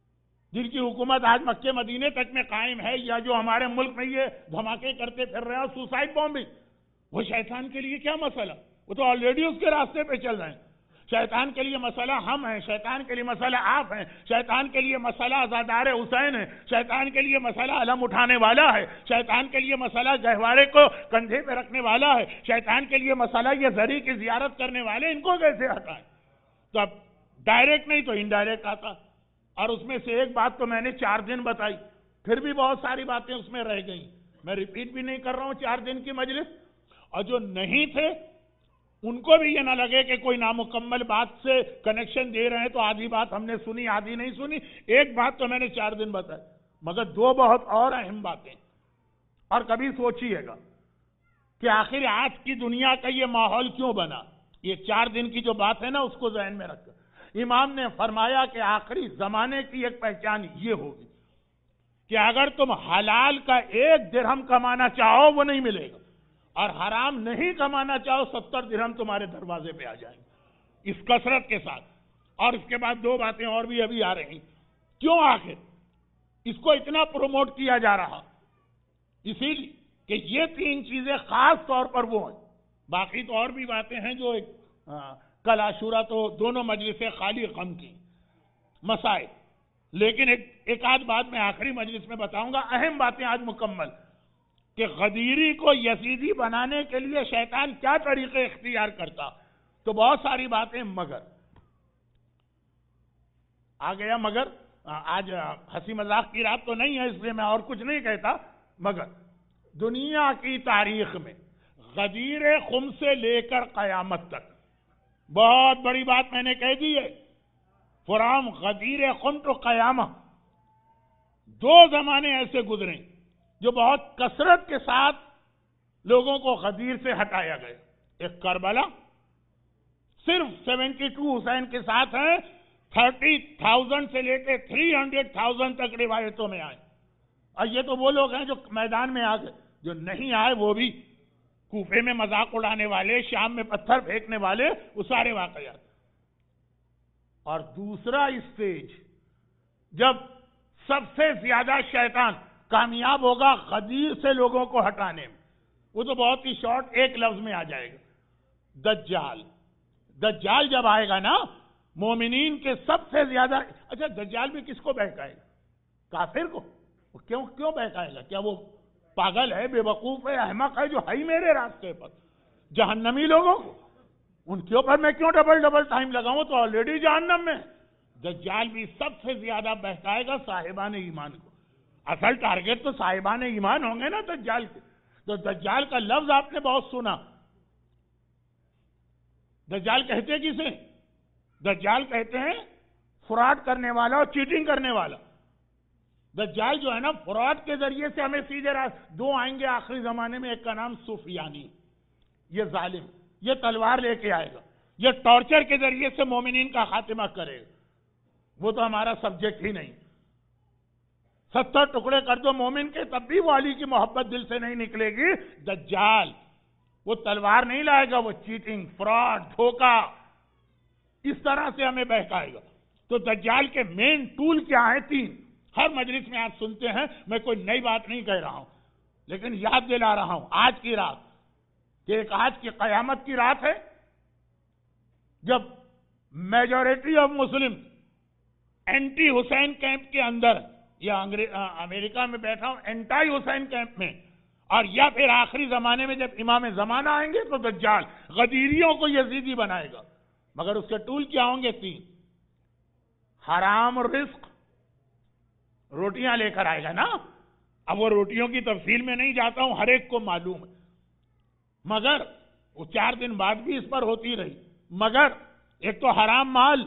جن کی حکومت آج مکے مدینے تک میں قائم ہے، یا جو ہمارے ملک میں یہ دھماکے کرتے پھر رہے ہیں، سوسائڈ بومبنگ، وہ شیطان کے لیے کیا مسئلہ؟ وہ تو آلریڈی اس کے راستے پہ چل رہے ہیں۔ شیطان کے لیے مسئلہ ہم ہیں، شیطان کے لیے مسئلہ آپ ہیں، شیطان کے لیے مسئلہ عزادار حسین ہے، شیطان کے لیے مسئلہ علم اٹھانے والا ہے، شیطان کے لیے مسئلہ گہوارے کو کندھے پہ رکھنے والا ہے، شیطان کے لیے مسئلہ یہ زری کی زیارت کرنے والے، ان کو کیسے ہٹائیں؟ تو اب ڈائریکٹ نہیں تو انڈائریکٹ آتا، اور اس میں سے ایک بات تو میں نے 4 دن بتائی، پھر بھی بہت ساری باتیں اس میں رہ گئیں، میں ریپیٹ بھی نہیں کر رہا ہوں 4 دن کی مجلس، اور جو نہیں تھے ان کو بھی یہ نہ لگے کہ کوئی نامکمل بات سے کنیکشن دے رہے ہیں تو آدھی بات ہم نے سنی آدھی نہیں سنی، ایک بات تو میں نے 4 دن بتائی، مگر 2 بہت اور اہم باتیں، اور کبھی سوچئے گا کہ آخر آج کی دنیا کا یہ ماحول کیوں بنا؟ یہ 4 دن کی جو بات ہے نا اس کو ذہن میں رکھ کر امام نے فرمایا کہ آخری زمانے کی ایک پہچان یہ ہوگی کہ اگر تم حلال کا 1 درہم کمانا چاہو وہ نہیں ملے گا، اور حرام نہیں کمانا چاہو 70 درہم تمہارے دروازے پہ آ جائیں گے اس کثرت کے ساتھ۔ اور اس کے بعد 2 باتیں اور بھی ابھی آ رہی، کیوں آخر اس کو اتنا پروموٹ کیا جا رہا؟ اسی لیے کہ یہ 3 چیزیں خاص طور پر وہ ہیں، باقی تو اور بھی باتیں ہیں جو کل عاشورہ تو دونوں مجلسیں خالی غم کی مسائل، لیکن ایک آدھ بات میں آخری مجلس میں بتاؤں گا، اہم باتیں آج مکمل، کہ غدیری کو یزیدی بنانے کے لیے شیطان کیا طریقے اختیار کرتا، تو بہت ساری باتیں، مگر آ گیا مگر، آج ہنسی مذاق کی رات تو نہیں ہے اس لیے میں اور کچھ نہیں کہتا، مگر دنیا کی تاریخ میں غدیر خم سے لے کر قیامت تک بہت بڑی بات میں نے کہہ دی ہے، فرام غدیر خم تو قیامہ 2 زمانے ایسے گزرے جو بہت کثرت کے ساتھ لوگوں کو غدیر سے ہٹایا گیا۔ ایک کربلا صرف 72 حسین کے ساتھ ہیں، 30,000 سے لے کے 300,000 تک روایتوں میں آئے، اور یہ تو وہ لوگ ہیں جو میدان میں آ گئے، جو نہیں آئے وہ بھی کوفے میں مذاق اڑانے والے، شام میں پتھر پھینکنے والے، وہ سارے واقعات۔ اور دوسرا اسٹیج جب سب سے زیادہ شیطان کامیاب ہوگا غدیر سے لوگوں کو ہٹانے میں، وہ تو بہت ہی شارٹ ایک لفظ میں آ جائے گا، دجال۔ دجال جب آئے گا نا، مومنین کے سب سے زیادہ، اچھا دجال بھی کس کو بہکائے گا؟ کافر کو۔ وہ کیوں بہکائے گا؟ کیا وہ پاگل ہے، بے وقوف ہے، احمق ہے جو ہے ہی میرے راستے پر؟ جہنمی لوگوں کو، ان کے اوپر میں کیوں ڈبل ٹائم لگاؤں؟ تو آلریڈی جہنم میں۔ دجال بھی سب سے زیادہ بہکائے گا صاحبان ایمان کو۔ اصل ٹارگٹ تو صاحبان ایمان ہوں گے نا دجال کے۔ تو دجال کا لفظ آپ نے بہت سنا۔ دجال کہتے کسے؟ دجال کہتے ہیں فراڈ کرنے والا اور چیٹنگ کرنے والا۔ دجال جو ہے نا، فراڈ کے ذریعے سے ہمیں سیدھے 2 آئیں گے آخری زمانے میں، ایک کا نام سفیانی، یہ ظالم، یہ تلوار لے کے آئے گا، یہ ٹارچر کے ذریعے سے مومنین کا خاتمہ کرے گا۔ وہ تو ہمارا سبجیکٹ ہی نہیں۔ 70 ٹکڑے کر دو مومن کے تب بھی وہ علی کی محبت دل سے نہیں نکلے گی۔ دجال وہ تلوار نہیں لائے گا، وہ چیٹنگ، فراڈ، دھوکہ، اس طرح سے ہمیں بہکائے گا۔ تو دجال کے مین ٹول کیا ہیں؟ 3 ہر مجلس میں آپ سنتے ہیں، میں کوئی نئی بات نہیں کہہ رہا ہوں، لیکن یاد دلا رہا ہوں آج کی رات، کہ ایک آج کی قیامت کی رات ہے جب majority of Muslim anti Hussain camp کے اندر، یا امریکہ میں بیٹھا ہوں اینٹائی حسین کیمپ میں، اور یا پھر آخری زمانے میں جب امام زمانہ آئیں گے تو دجال غدیریوں کو یزیدی بنائے گا۔ مگر اس کے ٹول کیا ہوں گے؟ 3 حرام رزق، روٹیاں لے کر آئے گا نا۔ اب وہ روٹیوں کی تفصیل میں نہیں جاتا ہوں، ہر ایک کو معلوم ہے، مگر وہ 4 دن بعد بھی اس پر ہوتی رہی۔ مگر ایک تو حرام مال،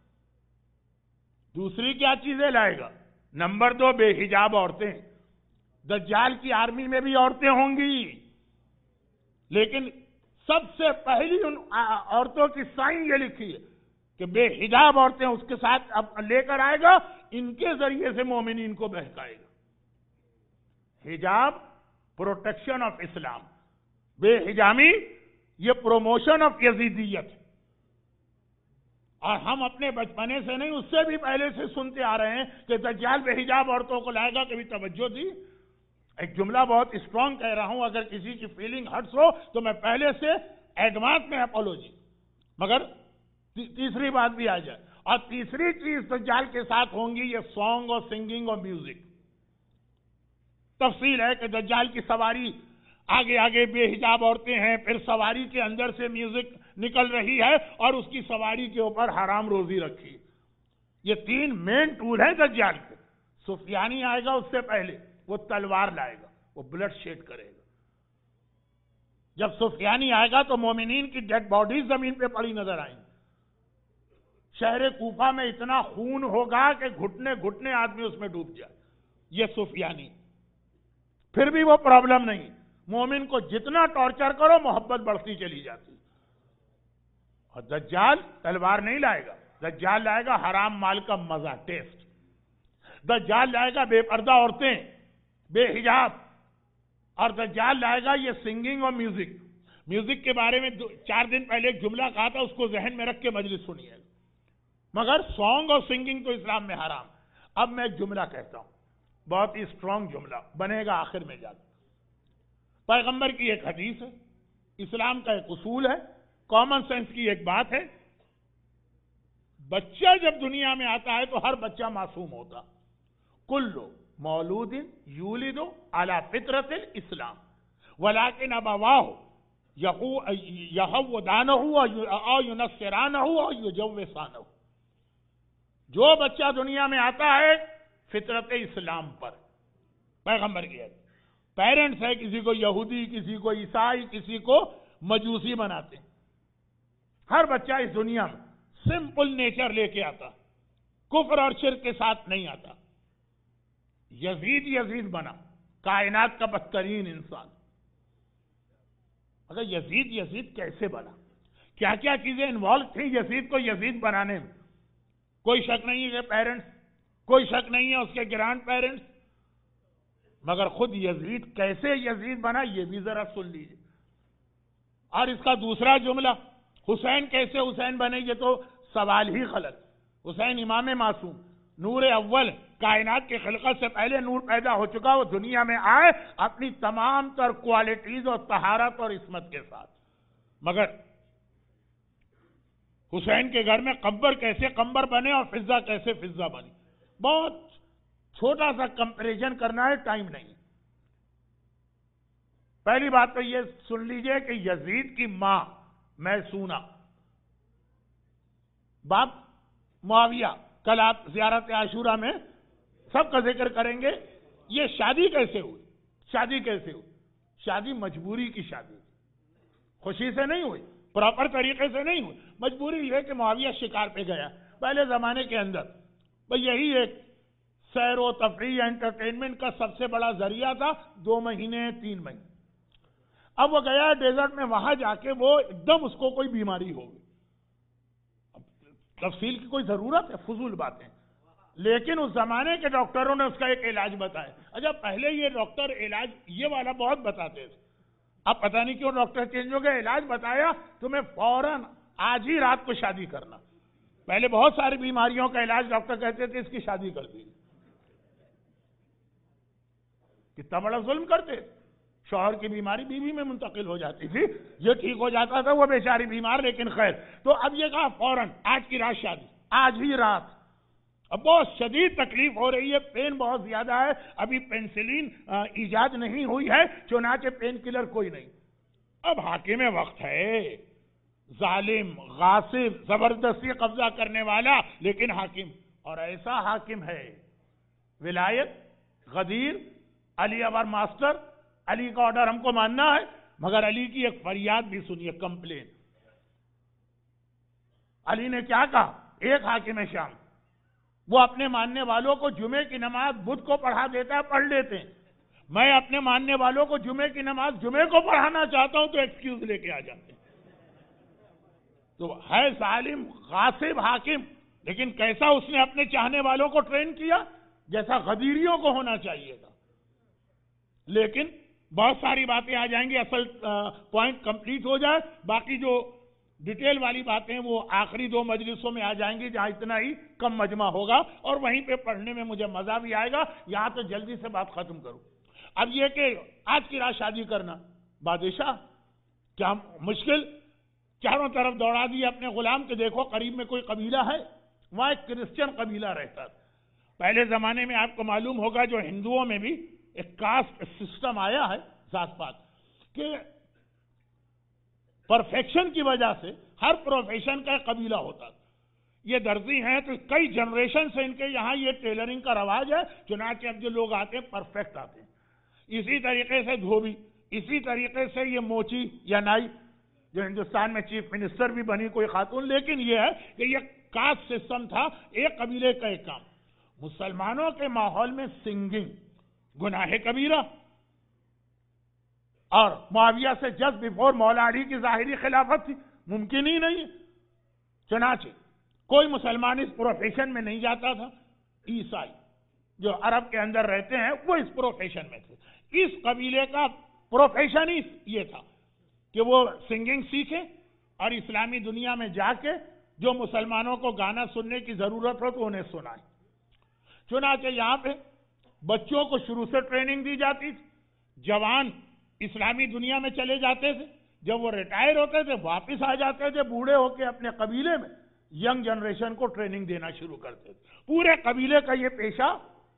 دوسری کیا چیزیں لائے گا؟ نمبر 2 بے حجاب عورتیں۔ دجال کی آرمی میں بھی عورتیں ہوں گی، لیکن سب سے پہلی ان عورتوں کی سائن یہ لکھی ہے کہ بے حجاب عورتیں اس کے ساتھ اب لے کر آئے گا، ان کے ذریعے سے مومنین کو بہکائے گا۔ حجاب پروٹیکشن آف اسلام، بے حجامی یہ پروموشن آف یزیدیت۔ اور ہم اپنے بچپنے سے نہیں، اس سے بھی پہلے سے سنتے آ رہے ہیں کہ دجال بے حجاب عورتوں کو لائے گا. کبھی توجہ دی؟ ایک جملہ بہت اسٹرانگ کہہ رہا ہوں، اگر کسی کی فیلنگ ہرٹس ہو تو میں پہلے سے ایڈوانس میں اپولوجی. مگر تیسری بات بھی آ جائے، اور تیسری چیز دجال کے ساتھ ہوں گی یہ سانگ اور سنگنگ اور میوزک. تفصیل ہے کہ دجال کی سواری آگے آگے بے حجاب عورتیں ہیں، پھر سواری کے اندر سے میوزک نکل رہی ہے اور اس کی سواری کے اوپر حرام روزی رکھی. یہ تین مین ٹول ہیں دجال کے. سفیانی آئے گا اس سے پہلے، وہ تلوار لائے گا، وہ بلڈ شیڈ کرے گا. جب سفیانی آئے گا تو مومنین کی ڈیڈ باڈیز زمین پہ پڑی نظر آئیں گی. شہر کوفہ میں اتنا خون ہوگا کہ گھٹنے گھٹنے آدمی اس میں ڈوب جائے. یہ سفیانی. پھر بھی وہ پرابلم نہیں، مومن کو جتنا ٹارچر کرو محبت بڑھتی چلی جاتی. اور دجال تلوار نہیں لائے گا، دجال لائے گا حرام مال کا مزہ، ٹیسٹ. دجال لائے گا بے پردہ عورتیں، بے حجاب. اور دجال لائے گا یہ سنگنگ اور میوزک. میوزک کے بارے میں 4 دن پہلے ایک جملہ کہا تھا، اس کو ذہن میں رکھ کے مجلس سنیے. مگر سانگ اور سنگنگ تو اسلام میں حرام. اب میں ایک جملہ کہتا ہوں، بہت ہی اسٹرانگ جملہ بنے گا آخر میں جا کے. پیغمبر کی ایک حدیث ہے، اسلام کا ایک اصول ہے، کامن سینس کی ایک بات ہے. بچہ جب دنیا میں آتا ہے تو ہر بچہ معصوم ہوتا. کلو مولود یولد علی فطرت الاسلام ولکن ابواہ یہودانہ او ینصرانہ او یجوسانہ. جو بچہ دنیا میں آتا ہے فطرت اسلام پر، پیغمبر کی ہے. پیرنٹس ہے، کسی کو یہودی، کسی کو عیسائی، کسی کو مجوسی بناتے. ہر بچہ اس دنیا میں سمپل نیچر لے کے آتا، کفر اور شرک کے ساتھ نہیں آتا. یزید بنا، کائنات کا بدترین انسان. اگر یزید کیسے بنا، کیا کیا چیزیں انوالو تھیں یزید کو یزید بنانے میں؟ کوئی شک نہیں ہے کہ پیرنٹس، کوئی شک نہیں ہے اس کے گرانڈ پیرنٹس. مگر خود یزید کیسے یزید بنا یہ بھی ذرا سن لیجیے. اور اس کا دوسرا جملہ، حسین کیسے حسین بنے، یہ تو سوال ہی غلط. حسین امام معصوم، نور اول، کائنات کی خلقت سے پہلے نور پیدا ہو چکا، وہ دنیا میں آئے اپنی تمام تر کوالٹیز اور طہارت اور عصمت کے ساتھ. مگر حسین کے گھر میں قمبر کیسے قمبر بنے اور فضہ کیسے فضہ بنی. بہت چھوٹا سا کمپیریزن کرنا ہے، ٹائم نہیں. پہلی بات تو یہ سن لیجئے کہ یزید کی ماں میسونہ، باپ معاویہ، کل آپ زیارت عاشورہ میں سب کا ذکر کریں گے. یہ شادی کیسے ہوئی؟ شادی مجبوری کی شادی، خوشی سے نہیں ہوئی، پراپر طریقے سے نہیں ہوئی. مجبوری یہ کہ معاویہ شکار پہ گیا. پہلے زمانے کے اندر بھئی یہی ایک سیر و تفریح انٹرٹینمنٹ کا سب سے بڑا ذریعہ تھا. 2 مہینے 3 مہینے. اب وہ گیا ڈیزرٹ میں، وہاں جا کے وہ ایک دم اس کو کوئی بیماری ہو گئی. تفصیل کی کوئی ضرورت ہے؟ فضول باتیں. لیکن اس زمانے کے ڈاکٹروں نے اس کا ایک علاج بتایا. اچھا پہلے یہ ڈاکٹر علاج یہ والا بہت بتاتے تھے، اب پتہ نہیں کیوں ڈاکٹر چینج ہو گئے. علاج بتایا تمہیں فوراً آج ہی رات کو شادی کرنا. پہلے بہت ساری بیماریوں کا علاج ڈاکٹر کہتے تھے اس کی شادی کر دی. کتنا بڑا ظلم کرتے. شوہر کی بیماری بیوی میں منتقل ہو جاتی تھی، یہ ٹھیک ہو جاتا تھا، وہ بیچاری بیمار، لیکن خیر. تو اب یہ کہا فوراً آج کی رات شادی، آج ہی رات. اب بہت شدید تکلیف ہو رہی ہے، پین بہت زیادہ ہے. ابھی پینسلین ایجاد نہیں ہوئی ہے، چنانچہ پین کلر کوئی نہیں. اب حاکم وقت ہے، ظالم، غاصب، زبردستی قبضہ کرنے والا، لیکن حاکم. اور ایسا حاکم ہے، ولایت، غدیر، علی اور ماسٹر. علی کا آرڈر ہم کو ماننا ہے، مگر علی کی ایک فریاد بھی سنیے، کمپلین. علی نے کیا کہا؟ ایک حاکم شام، وہ اپنے ماننے والوں کو جمعے کی نماز بدھ کو پڑھا دیتا ہے، پڑھ لیتے ہیں. میں اپنے ماننے والوں کو جمعے کی نماز جمعے کو پڑھانا چاہتا ہوں تو ایکسکیوز لے کے آ جاتے ہیں. تو ہے ظالم، غاصب، حاکم، لیکن کیسا اس نے اپنے چاہنے والوں کو ٹرین کیا، جیسا غدیریوں کو ہونا چاہیے تھا. لیکن بہت ساری باتیں آ جائیں گی، اصل پوائنٹ کمپلیٹ ہو جائے. باقی جو ڈیٹیل والی باتیں وہ آخری 2 مجلسوں میں آ جائیں گی جہاں اتنا ہی کم مجمع ہوگا اور وہیں پہ پڑھنے میں مجھے مزہ بھی آئے گا. یہاں تو جلدی سے بات ختم کروں. اب یہ کہ آج کی رات شادی کرنا بادشاہ کیا مشکل، چاروں طرف دوڑا دیے اپنے غلام کے. دیکھو قریب میں کوئی قبیلہ ہے، وہاں ایک کرسچن قبیلہ رہتا تھا. پہلے زمانے میں آپ کو معلوم ہوگا جو ہندوؤں میں بھی ایک کاسٹ سسٹم آیا ہے ذات پات کہ پرفیکشن کی وجہ سے ہر پروفیشن کا ایک قبیلہ ہوتا. یہ درزی ہیں تو کئی جنریشن سے ان کے یہاں یہ ٹیلرنگ کا رواج ہے، چنانچہ اب جو لوگ آتے ہیں پرفیکٹ آتے ہیں. اسی طریقے سے دھوبی، اسی طریقے سے یہ موچی یا نائی جو ہندوستان میں چیف منسٹر بھی بنی کوئی خاتون. لیکن یہ ہے کہ یہ کاسٹ سسٹم تھا، ایک قبیلے کا ایک کام. مسلمانوں کے ماحول میں سنگنگ گناہ کبیرہ، اور معاویہ سے جسٹ بیفور مولا علی کی ظاہری خلافت تھی، ممکن ہی نہیں. چنانچہ کوئی مسلمان اس پروفیشن میں نہیں جاتا تھا. عیسائی جو عرب کے اندر رہتے ہیں وہ اس پروفیشن میں تھے. اس قبیلے کا پروفیشن ہی یہ تھا کہ وہ سنگنگ سیکھیں اور اسلامی دنیا میں جا کے جو مسلمانوں کو گانا سننے کی ضرورت ہو تو انہیں سنائیں. چنانچہ یہاں پہ بچوں کو شروع سے ٹریننگ دی جاتی تھی. جوان اسلامی دنیا میں چلے جاتے تھے، جب وہ ریٹائر ہوتے تھے واپس آ جاتے تھے بوڑھے ہو کے اپنے قبیلے میں، ینگ جنریشن کو ٹریننگ دینا شروع کرتے تھے. پورے قبیلے کا یہ پیشہ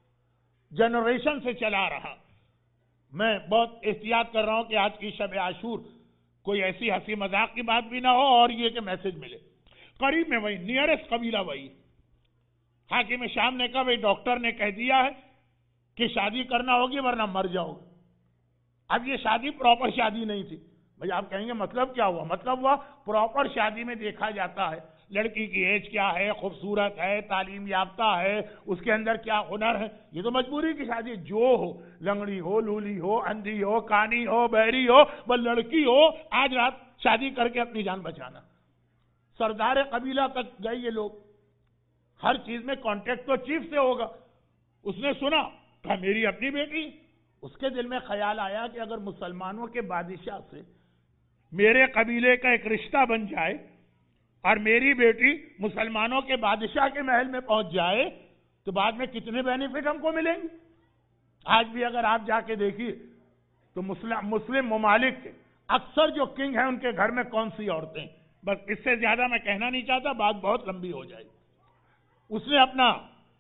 جنریشن سے چلا رہا. میں بہت احتیاط کر رہا ہوں کہ آج کی شب عاشور کوئی ایسی ہنسی مذاق کی بات بھی نہ ہو اور یہ کہ میسج ملے. قریب میں وہی نیئرسٹ قبیلہ وہی. حاکم شام نے کہا بھائی ڈاکٹر نے کہہ دیا ہے کہ شادی کرنا ہوگی ورنہ مر جاؤ گے. اب یہ شادی پراپر شادی نہیں تھی. بھائی آپ کہیں گے مطلب کیا ہوا؟ مطلب ہوا پراپر شادی میں دیکھا جاتا ہے لڑکی کی ایج کیا ہے، خوبصورت ہے، تعلیم یافتہ ہے، اس کے اندر کیا ہنر ہے. یہ تو مجبوری کی شادی، جو ہو، لنگڑی ہو، لولی ہو، اندھی ہو، کانی ہو، بہری ہو، بس لڑکی ہو، آج رات شادی کر کے اپنی جان بچانا. سردار قبیلہ تک گئے یہ لوگ. ہر چیز میں کانٹیکٹ تو چیف سے ہوگا. اس نے سنا، کہا میری اپنی بیٹی. اس کے دل میں خیال آیا کہ اگر مسلمانوں کے بادشاہ سے میرے قبیلے کا ایک رشتہ بن جائے اور میری بیٹی مسلمانوں کے بادشاہ کے محل میں پہنچ جائے تو بعد میں کتنے بینیفٹ ہم کو ملیں گے. آج بھی اگر آپ جا کے دیکھیے تو مسلم ممالک کے اکثر جو کنگ ہیں ان کے گھر میں کون سی عورتیں. بس اس سے زیادہ میں کہنا نہیں چاہتا، بات بہت لمبی ہو جائے. اس نے اپنا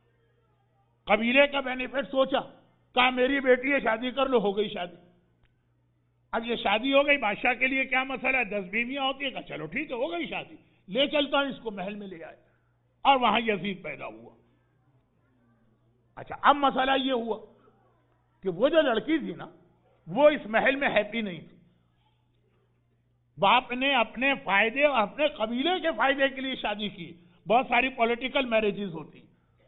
قبیلے کا بینیفٹ سوچا، کہا میری بیٹی ہے شادی کر لو. ہو گئی شادی. اب یہ شادی ہو گئی، بادشاہ کے لیے کیا مسئلہ ہے، 10 بیویاں ہوتی ہے. کہا چلو ٹھیک ہے، ہو گئی شادی، لے چلتا ہوں اس کو محل میں لے آئے. اور وہاں یزید پیدا ہوا. اچھا اب مسئلہ یہ ہوا کہ وہ جو لڑکی تھی نا وہ اس محل میں ہیپی نہیں تھی. باپ نے اپنے فائدے اور اپنے قبیلے کے فائدے کے لیے شادی کی. بہت ساری پولیٹیکل میرجز ہوتی.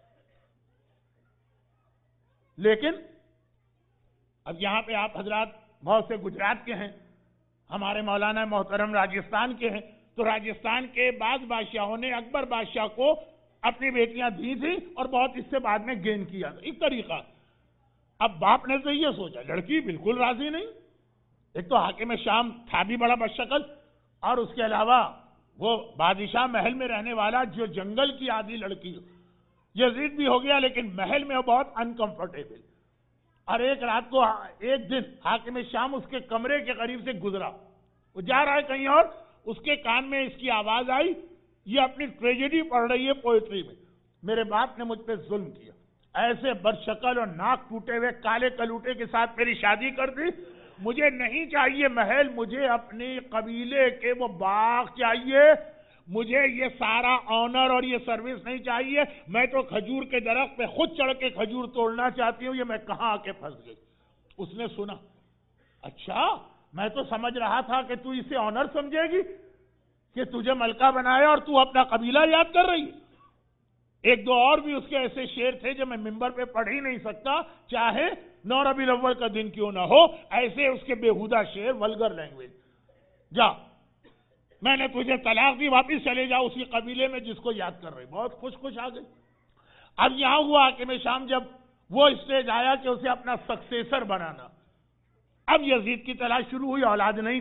لیکن اب یہاں پہ آپ حضرات بہت سے گجرات کے ہیں، ہمارے مولانا محترم راجستھان کے ہیں. تو راجستھان کے بعض بادشاہوں نے اکبر بادشاہ کو اپنی بیٹیاں دی تھی اور بہت اس سے بعد میں گین کیا تھا. ایک طریقہ. اب باپ نے تو یہ سوچا لڑکی بالکل راضی نہیں. ایک تو حاکم شام تھا بھی بڑا بدشکل، اور اس کے علاوہ وہ بادشاہ محل میں رہنے والا جو جنگل کی آدھی لڑکی. یزید بھی ہو گیا لیکن محل میں وہ بہت انکمفرٹیبل. اور ایک رات کو ایک دن حاکم شام اس کے کمرے کے قریب سے گزرا، وہ جا رہا ہے کہیں اور، اس کے کان میں اس کی آواز آئی، یہ اپنی ٹریجڈی پڑھ رہی ہے پوئٹری میں. میرے باپ نے مجھ پہ ظلم کیا، ایسے بدشکل اور ناک ٹوٹے ہوئے کالے کلوٹے کے ساتھ میری شادی کر دی. مجھے نہیں چاہیے محل، مجھے اپنی قبیلے کے وہ باغ چاہیے، مجھے یہ سارا آنر اور یہ سروس نہیں چاہیے. میں تو کھجور کے درخت پہ خود چڑھ کے کھجور توڑنا چاہتی ہوں. یہ میں کہاں آ کے پھنس گئی. اس نے سنا، اچھا میں تو سمجھ رہا تھا کہ تو اسے آنر سمجھے گی کہ تجھے ملکہ بنایا اور تو اپنا قبیلہ یاد کر رہی ہے. ایک دو اور بھی اس کے ایسے شعر تھے جو میں ممبر پہ پڑھ ہی نہیں سکتا، چاہے 9 ربیع الاول کا دن کیوں نہ ہو. ایسے اس کے بےہودہ شعر، ولگر لینگویج. جا، میں نے تجھے طلاق دی، واپس چلے جاؤ اسی قبیلے میں جس کو یاد کر رہی. بہت خوش آ گئی. اب یہاں ہوا حاکم شام جب وہ اسٹیج آیا کہ اسے اپنا سکسیسر بنانا. اب یزید کی تلاش شروع ہوئی. اولاد نہیں تھی.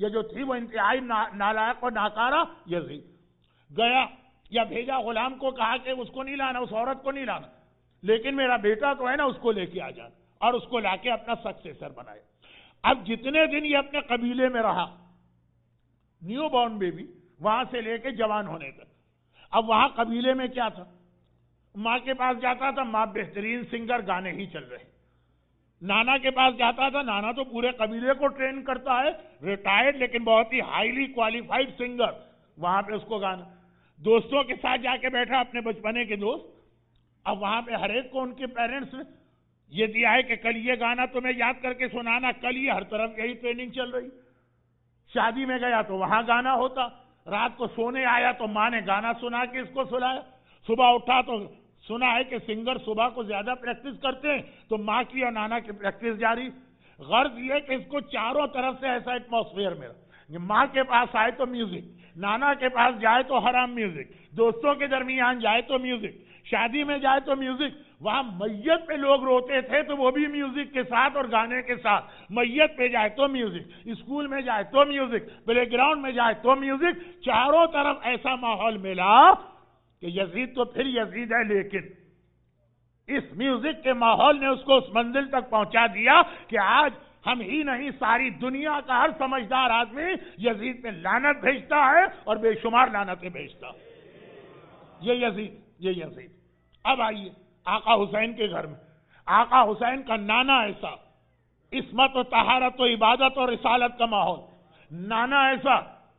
یہ جو تھی وہ انتہائی نالائق اور ناکارہ یزید گیا یا بھیجا غلام کو، کہا کہ اس کو نہیں لانا، اس عورت کو نہیں لانا، لیکن میرا بیٹا تو ہے نا، اس کو لے کے آ جانا، اور اس کو لا کے اپنا سکسیسر بنایا۔ اب جتنے دن یہ اپنے قبیلے میں رہا، نیو بورن بیبی، وہاں سے لے کے جوان ہونے تک، اب وہاں قبیلے میں کیا تھا، ماں کے پاس جاتا تھا، ماں بہترین سنگر، گانے ہی چل رہے، نانا کے پاس جاتا تھا، نانا تو پورے قبیلے کو ٹرین کرتا ہے، ریٹائرڈ لیکن بہت ہی ہائیلی کوالیفائڈ سنگر، وہاں پہ اس کو گانا، دوستوں کے ساتھ جا کے بیٹھا، اپنے بچپنے کے دوست، اب وہاں پہ ہر ایک کو ان کے پیرنٹس نے یہ دیا ہے کہ کل یہ گانا تمہیں یاد کر کے سنانا، کل یہ ہر طرف یہی ٹریننگ چل رہی، شادی میں گیا تو وہاں گانا ہوتا، رات کو سونے آیا تو ماں نے گانا سنا کے اس کو سلایا، صبح اٹھا تو سنا ہے کہ سنگر صبح کو زیادہ پریکٹس کرتے ہیں، تو ماں کی اور نانا کی پریکٹس جاری، غرض یہ کہ اس کو چاروں طرف سے ایسا ایٹماسفیئر ملا، ماں کے پاس آئے تو میوزک، نانا کے پاس جائے تو حرام میوزک، دوستوں کے درمیان جائے تو میوزک، شادی میں جائے تو میوزک، وہاں میت پہ لوگ روتے تھے تو وہ بھی میوزک کے ساتھ اور گانے کے ساتھ، میت پہ جائے تو میوزک، اسکول میں جائے تو میوزک، پلے گراؤنڈ میں جائے تو میوزک، چاروں طرف ایسا ماحول ملا کہ یزید تو پھر یزید ہے، لیکن اس میوزک کے ماحول نے اس کو اس منزل تک پہنچا دیا کہ آج ہم ہی نہیں، ساری دنیا کا ہر سمجھدار آدمی یزید پہ لعنت بھیجتا ہے اور بے شمار لعنتیں بھیجتا ہے۔ یہ یزید۔ اب آئیے آقا حسین کے گھر میں، آقا حسین کا نانا ایسا، عصمت و طہارت و عبادت اور رسالت کا ماحول، نانا ایسا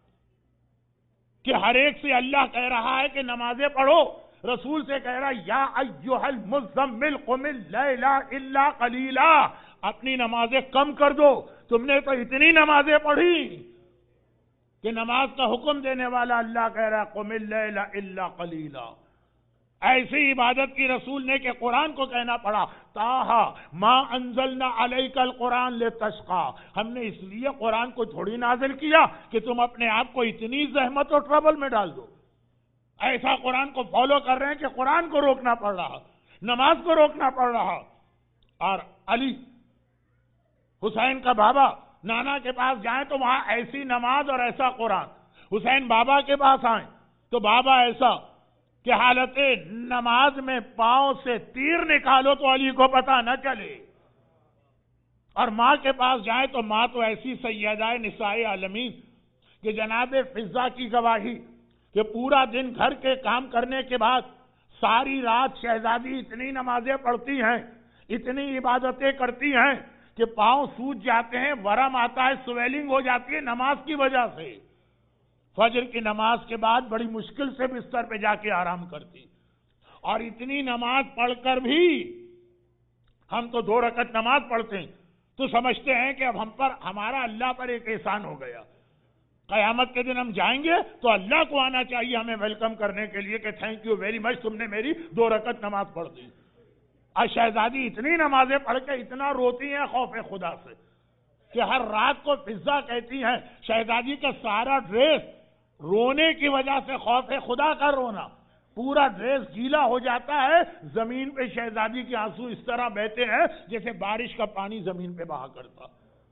کہ ہر ایک سے اللہ کہہ رہا ہے کہ نمازیں پڑھو، رسول سے کہہ رہا یا ایھا المزمل قم اللیل الا قلیلا، اپنی نمازیں کم کر دو، تم نے تو اتنی نمازیں پڑھی کہ نماز کا حکم دینے والا اللہ کہہ رہا قم اللیل الا قلیلا۔ ایسی عبادت کی رسول نے کہ قرآن کو کہنا پڑا طٰہٰ ما انزلنا علیک القرآن لتشقیٰ، ہم نے اس لیے قرآن کو تھوڑی نازل کیا کہ تم اپنے آپ کو اتنی زحمت اور ٹربل میں ڈال دو۔ ایسا قرآن کو فالو کر رہے ہیں کہ قرآن کو روکنا پڑ رہا، نماز کو روکنا پڑ رہا۔ اور علی حسین کا بابا نانا کے پاس جائیں تو وہاں ایسی نماز اور ایسا قرآن، حسین بابا کے پاس آئیں تو بابا ایسا کہ حالت نماز میں پاؤں سے تیر نکالو تو علی کو پتہ نہ چلے، اور ماں کے پاس جائیں تو ماں تو ایسی سیدہ نساء عالمین کہ جناب فضہ کی گواہی کہ پورا دن گھر کے کام کرنے کے بعد ساری رات شہزادی اتنی نمازیں پڑھتی ہیں، اتنی عبادتیں کرتی ہیں کہ پاؤں سوج جاتے ہیں، ورم آتا ہے، سویلنگ ہو جاتی ہے نماز کی وجہ سے، فجر کی نماز کے بعد بڑی مشکل سے بستر پہ جا کے آرام کرتی، اور اتنی نماز پڑھ کر بھی ہم تو 2 رکعت نماز پڑھتے ہیں تو سمجھتے ہیں کہ اب ہم پر، ہمارا اللہ پر ایک احسان ہو گیا، قیامت کے دن ہم جائیں گے تو اللہ کو آنا چاہیے ہمیں ویلکم کرنے کے لیے کہ تھینک یو ویری مچ، تم نے میری 2 رکعت نماز پڑھ دی۔ اور شہزادی اتنی نمازیں پڑھ کے اتنا روتی ہیں خوف خدا سے کہ ہر رات کو فضہ کہتی ہیں شہزادی کا سارا ڈریس رونے کی وجہ سے، خوف خدا کا رونا، پورا ڈریس گیلا ہو جاتا ہے، زمین پہ شہزادی کے آنسو اس طرح بہتے ہیں جیسے بارش کا پانی زمین پہ بہا کرتا۔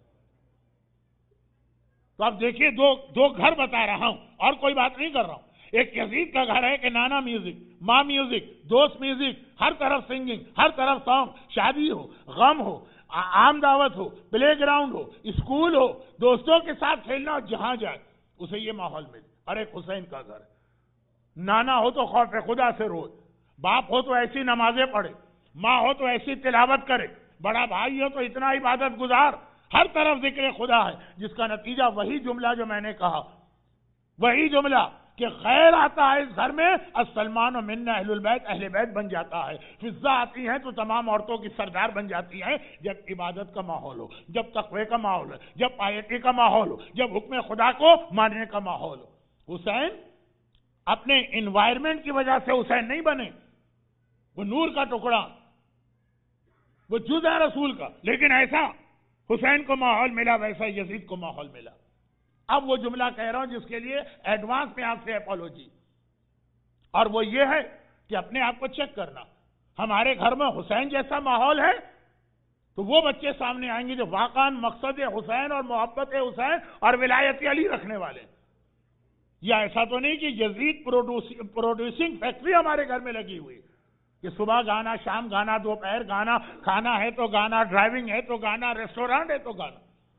تو اب دیکھیے دو گھر بتا رہا ہوں اور کوئی بات نہیں کر رہا ہوں۔ ایک یزید کا گھر ہے کہ نانا میوزک، ماں میوزک، دوست میوزک، ہر طرف سنگنگ، ہر طرف سانگ، شادی ہو، غم ہو، عام دعوت ہو، پلے گراؤنڈ ہو، اسکول ہو، دوستوں کے ساتھ کھیلنا ہو، جہاں جائے اسے یہ ماحول ملے۔ اور ایک حسین کا گھر، نانا ہو تو خوف خدا سے روئے، باپ ہو تو ایسی نمازیں پڑھے، ماں ہو تو ایسی تلاوت کرے، بڑا بھائی ہو تو اتنا عبادت گزار، ہر طرف ذکر خدا ہے، جس کا نتیجہ وہی جملہ جو میں نے کہا، وہی جملہ کہ خیر آتا ہے اس گھر میں، السلمان و منا اہل البیت، اہل بیت بن جاتا ہے، فضہ آتی ہیں تو تمام عورتوں کی سردار بن جاتی ہیں، جب عبادت کا ماحول ہو، جب تقوی کا ماحول ہو، جب پائیٹی کا ماحول ہو، جب حکم خدا کو ماننے کا ماحول ہو۔ حسین اپنے انوائرمنٹ کی وجہ سے حسین نہیں بنے، وہ نور کا ٹکڑا، وہ جز ہے رسول کا، لیکن ایسا حسین کو ماحول ملا، ویسا یزید کو ماحول ملا۔ اب وہ جملہ کہہ رہا ہوں جس کے لیے ایڈوانس میں آپ سے اپالوجی، اور وہ یہ ہے کہ اپنے آپ کو چیک کرنا، ہمارے گھر میں حسین جیسا ماحول ہے تو وہ بچے سامنے آئیں گے جو واقعاً مقصد حسین اور محبت حسین اور ولایت علی رکھنے والے. یا ایسا تو نہیں کہ یزید پروڈیوسنگ فیکٹری ہمارے گھر میں لگی ہوئی کہ صبح گانا، شام گانا، دوپہر گانا، کھانا ہے تو گانا، ڈرائیونگ ہے تو گانا، ریسٹورانٹ ہے تو گانا.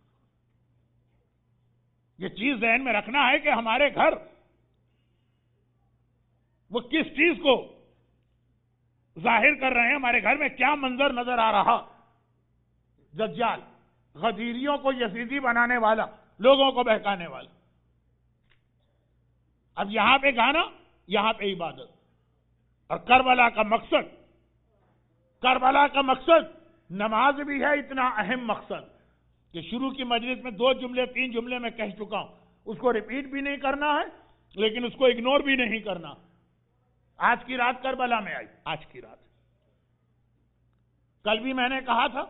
یہ چیز ذہن میں رکھنا ہے کہ ہمارے گھر وہ کس چیز کو ظاہر کر رہے ہیں، ہمارے گھر میں کیا منظر نظر آ رہا. دجال، غدیریوں کو یزیدی بنانے والا، لوگوں کو بہکانے والا. اب یہاں پہ گانا، یہاں پہ عبادت. اور کربلا کا مقصد نماز بھی ہے. اتنا اہم مقصد کہ شروع کی مجلس میں 2 جملے 3 جملے میں کہہ چکا ہوں، اس کو ریپیٹ بھی نہیں کرنا ہے لیکن اس کو اگنور بھی نہیں کرنا. آج کی رات کربلا میں آئی، آج کی رات. کل بھی میں نے کہا تھا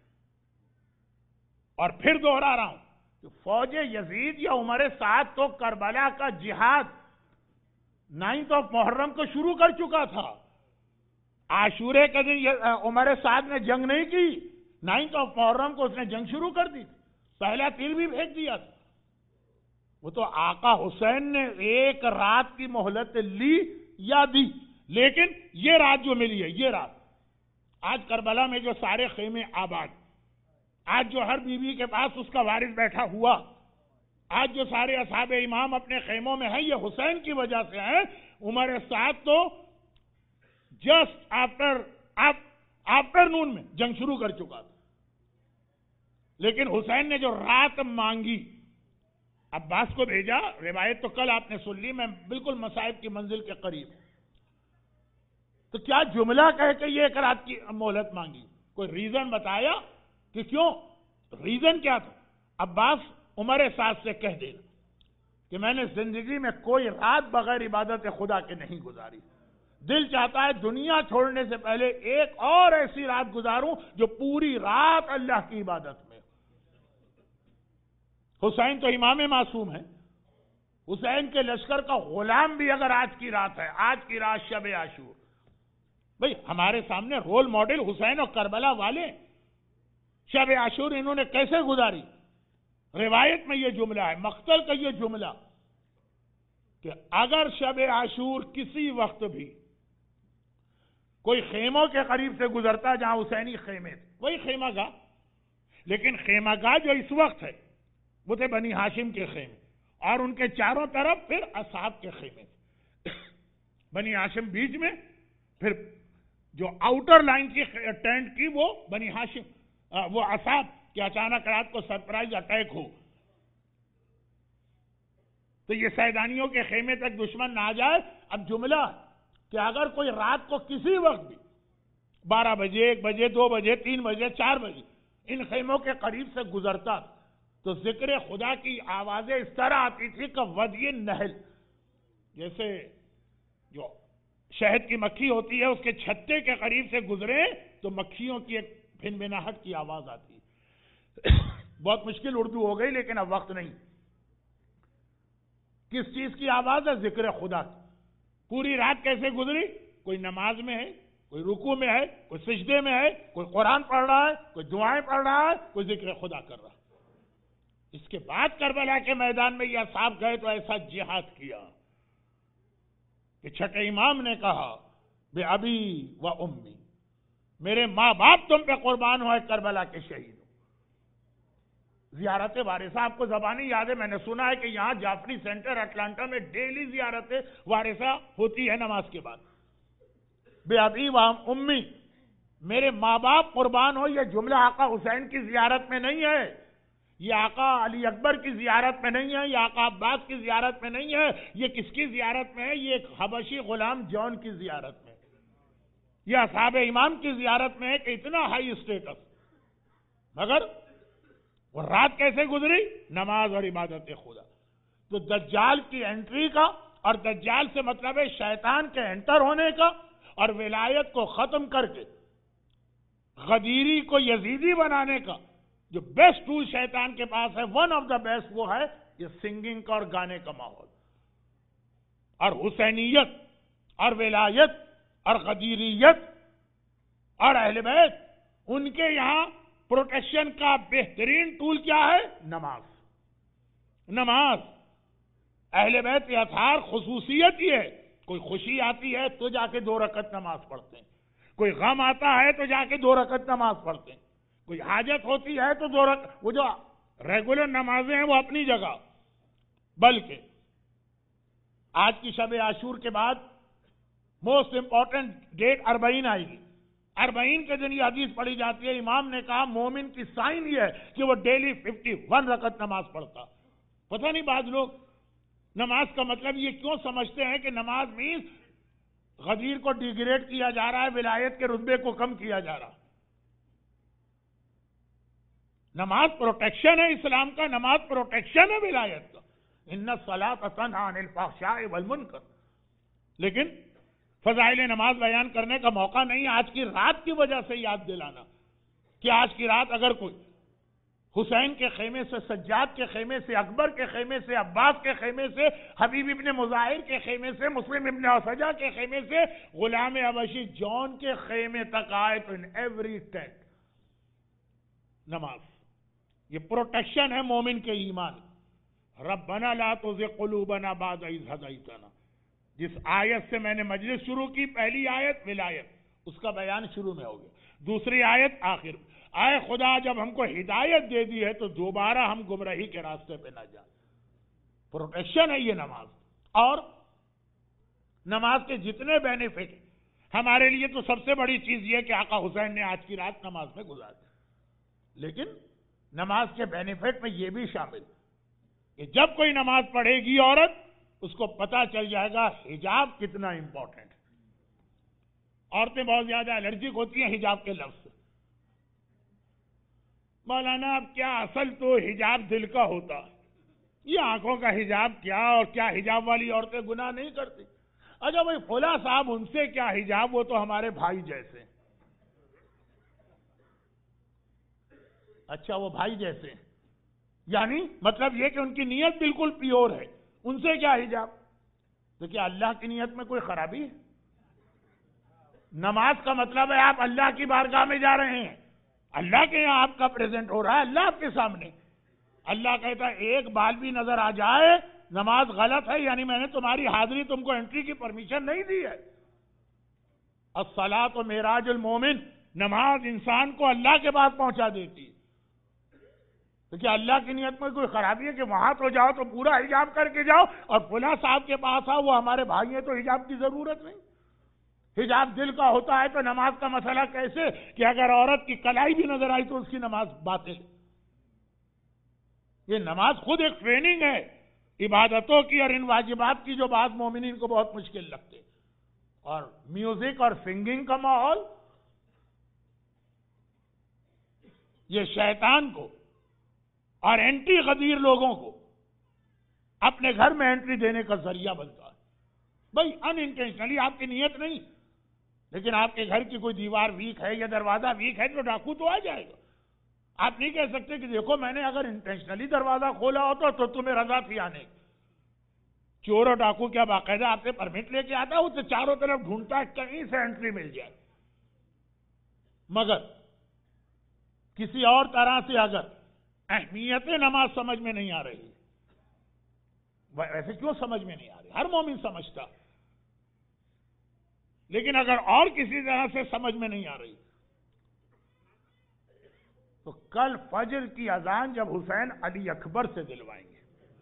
اور پھر دوہرا رہا ہوں کہ فوج یزید یا عمر سعد تو کربلا کا جہاد 9 محرم کو شروع کر چکا تھا. عاشورے کے دن عمر سعد نے جنگ نہیں کی، 9 محرم کو اس نے جنگ شروع کر دی. پہلا تیر بھی پھینک دیا تھا. وہ تو آقا حسین نے 1 رات کی مہلت لی یا دی، لیکن یہ رات جو ملی ہے، یہ رات آج کربلا میں جو سارے خیمے آباد، آج جو ہر بیوی کے پاس اس کا وارث بیٹھا ہوا، آج جو سارے اصحاب امام اپنے خیموں میں ہیں، یہ حسین کی وجہ سے ہیں. عمر سعد تو جسٹ آفٹر نون میں جنگ شروع کر چکا تھا. لیکن حسین نے جو رات مانگی، عباس کو بھیجا. روایت تو کل آپ نے سن لی، میں بالکل مصائب کی منزل کے قریب. تو کیا جملہ کہہ کے یہ 1 رات کی مہلت مانگی؟ کوئی ریزن بتایا کہ کیوں؟ ریزن کیا تھا؟ عباس عمر سعد سے کہہ دینا کہ میں نے زندگی میں کوئی رات بغیر عبادت خدا کے نہیں گزاری. دل چاہتا ہے دنیا چھوڑنے سے پہلے ایک اور ایسی رات گزاروں جو پوری رات اللہ کی عبادت میں. حسین تو امام معصوم ہے. حسین کے لشکر کا غلام بھی اگر آج کی رات ہے، آج کی رات شب عاشور، بھئی ہمارے سامنے رول ماڈل حسین اور کربلا والے. شب عاشور انہوں نے کیسے گزاری؟ روایت میں یہ جملہ ہے، مقتل کا یہ جملہ کہ اگر شب عاشور کسی وقت بھی کوئی خیموں کے قریب سے گزرتا جہاں حسینی خیمے تھے، وہی خیمہ گاہ، لیکن خیمہ گاہ جو اس وقت ہے وہ تھے بنی ہاشم کے خیمے، اور ان کے چاروں طرف پھر اصحاب کے خیمے تھے. بنی ہاشم بیچ میں، پھر جو آؤٹر لائن کی ٹینٹ کی وہ بنی ہاشم، وہ اصحاب کہ اچانک رات کو سرپرائز اٹیک ہو تو یہ سیدانیوں کے خیمے تک دشمن نہ جائے. اب جملہ کہ اگر کوئی رات کو کسی وقت بھی 12 بجے 1 بجے 2 بجے 3 بجے 4 بجے ان خیموں کے قریب سے گزرتا تو ذکر خدا کی آوازیں اس طرح آتی تھی کہ ودی نحل، جیسے جو شہد کی مکھی ہوتی ہے اس کے چھتے کے قریب سے گزرے تو مکھیوں کی ایک بھن بھناہٹ کی آواز آتی ہے. بہت مشکل اردو ہو گئی لیکن اب وقت نہیں. کس چیز کی آواز ہے؟ ذکر خدا کی. پوری رات کیسے گزری؟ کوئی نماز میں ہے، کوئی رکوع میں ہے، کوئی سجدے میں ہے، کوئی قرآن پڑھ رہا ہے، کوئی دعائیں پڑھ رہا ہے، کوئی ذکر خدا کر رہا ہے. اس کے بعد کربلا کے میدان میں یہ اصحاب گئے تو ایسا جہاد کیا کہ چھٹے امام نے کہا بے ابی و امی، میرے ماں باپ تم پہ قربان ہوئے کربلا کے شہید. زیارت وارثہ آپ کو زبانی یاد ہے، میں نے سنا ہے کہ یہاں جعفری سینٹر اٹلانٹا میں ڈیلی زیارت وارثہ ہوتی ہے نماز کے بعد. بے ابی و امی، میرے ماں باپ قربان ہو، یہ جملہ آقا حسین کی زیارت میں نہیں ہے، یہ آقا علی اکبر کی زیارت میں نہیں ہے، یہ آقا عباس کی زیارت میں نہیں ہے. یہ کس کی زیارت میں ہے؟ یہ ایک حبشی غلام جون کی زیارت میں، یہ اصحاب امام کی زیارت میں ہے کہ اتنا ہائی اسٹیٹس. مگر وہ رات کیسے گزری؟ نماز اور عبادت خدا. تو دجال کی انٹری کا، اور دجال سے مطلب ہے شیطان کے انٹر ہونے کا، اور ولایت کو ختم کر کے غدیری کو یزیدی بنانے کا جو بیسٹ ٹول شیطان کے پاس ہے، ون آف دا بیسٹ، وہ ہے یہ سنگنگ کا اور گانے کا ماحول. اور حسینیت اور ولایت اور غدیریت اور اہل بیت، ان کے یہاں پروٹیکشن کا بہترین ٹول کیا ہے؟ نماز. نماز اہل بیت کے اطہار خصوصیت یہ ہے، کوئی خوشی آتی ہے تو جا کے 2 رکعت نماز پڑھتے ہیں، کوئی غم آتا ہے تو جا کے 2 رکعت نماز پڑھتے ہیں، کوئی حاجت ہوتی ہے تو 2 رکعت. وہ جو ریگولر نمازیں ہیں وہ اپنی جگہ، بلکہ آج کی شب عاشور کے بعد موسٹ امپورٹنٹ ڈیٹ 40 آئے گی. 40 کے دن یہ حدیث پڑھی جاتی ہے. امام نے کہا مومن کی سائن یہ ہے کہ وہ ڈیلی 51 رکعت نماز پڑھتا. پتہ نہیں بعض لوگ نماز کا مطلب یہ کیوں سمجھتے ہیں کہ نماز مینس غدیر کو ڈیگریڈ کیا جا رہا ہے، ولایت کے رتبے کو کم کیا جا رہا. نماز پروٹیکشن ہے اسلام کا، نماز پروٹیکشن ہے ولایت کا. ان الصلاۃ تنہی عن الفحشاء والمنکر. لیکن فضائل نماز بیان کرنے کا موقع نہیں. آج کی رات کی وجہ سے یاد دلانا کہ آج کی رات اگر کوئی حسین کے خیمے سے، سجاد کے خیمے سے، اکبر کے خیمے سے، عباس کے خیمے سے، حبیب ابن مظاہر کے خیمے سے، مسلم ابن اسجع کے خیمے سے، غلام حبشی جون کے خیمے تک آئے تو ان ایوری ٹینٹ نماز. یہ پروٹیکشن ہے مومن کے ایمان. ربنا لا تزغ قلوبنا بعد اذ ہدیتنا، جس آیت سے میں نے مجلس شروع کی، پہلی آیت ولایت، اس کا بیان شروع میں ہو گیا. دوسری آیت آخر. اے خدا جب ہم کو ہدایت دے دی ہے تو دوبارہ ہم گمراہی کے راستے پہ نہ جائیں. پروٹیکشن ہے یہ نماز. اور نماز کے جتنے بینیفٹ ہمارے لیے تو سب سے بڑی چیز یہ کہ آقا حسین نے آج کی رات نماز میں گزاری. لیکن نماز کے بینیفٹ میں یہ بھی شامل کہ جب کوئی نماز پڑھے گی عورت، اس کو پتا چل جائے گا حجاب کتنا امپورٹنٹ ہے. عورتیں بہت زیادہ الرجک ہوتی ہیں حجاب کے لفظ سے. مولانا اب کیا، اصل تو حجاب دل کا ہوتا ہے، یہ آنکھوں کا حجاب کیا، اور کیا حجاب والی عورتیں گناہ نہیں کرتی؟ اچھا بھائی فلاں صاحب ان سے کیا حجاب، وہ تو ہمارے بھائی جیسے. اچھا وہ بھائی جیسے ہیں، یعنی مطلب یہ کہ ان کی نیت بالکل پیور ہے، ان سے کیا حجاب؟ تو کیا اللہ کی نیت میں کوئی خرابی ہے؟ نماز کا مطلب ہے آپ اللہ کی بارگاہ میں جا رہے ہیں، اللہ کے یہاں آپ کا پریزنٹ ہو رہا ہے، اللہ آپ کے سامنے. اللہ کہتا ہے ایک بال بھی نظر آ جائے نماز غلط ہے، یعنی میں نے تمہاری حاضری، تم کو انٹری کی پرمیشن نہیں دی ہے. الصلاۃ معراج المومن، نماز انسان کو اللہ کے پاس پہنچا دیتی ہے. تو کیا اللہ کی نیت میں کوئی خرابی ہے کہ وہاں تو جاؤ تو پورا حجاب کر کے جاؤ، اور فلاں صاحب کے پاس آؤ وہ ہمارے بھائی ہیں تو حجاب کی ضرورت نہیں؟ حجاب دل کا ہوتا ہے تو نماز کا مسئلہ کیسے کہ اگر عورت کی کلائی بھی نظر آئی تو اس کی نماز باطل. یہ نماز خود ایک ٹریننگ ہے عبادتوں کی، اور ان واجبات کی جو بعض مومنین کو بہت مشکل لگتے. اور میوزک اور سنگنگ کا ماحول یہ شیطان کو اور اینٹی غدیر لوگوں کو اپنے گھر میں انٹری دینے کا ذریعہ بنتا ہے. بھائی ان انٹینشنلی آپ کی نیت نہیں، لیکن آپ کے گھر کی کوئی دیوار ویک ہے یا دروازہ ویک ہے تو ڈاکو تو آ جائے گا. آپ نہیں کہہ سکتے کہ دیکھو میں نے اگر انٹینشنلی دروازہ کھولا ہوتا تو تمہیں رضا تھی آنے. چور اور ڈاکو کیا باقاعدہ آپ سے پرمٹ لے کے آتا ہے؟ اسے چاروں طرف ڈھونڈتا ہے کہیں سے انٹری مل جائے. مگر کسی اور طرح سے اگر اہمیت نماز سمجھ میں نہیں آ رہی، ویسے کیوں سمجھ میں نہیں آ رہی؟ ہر مومن سمجھتا، لیکن اگر اور کسی طرح سے سمجھ میں نہیں آ رہی تو کل فجر کی اذان جب حسین علی اکبر سے دلوائیں گے.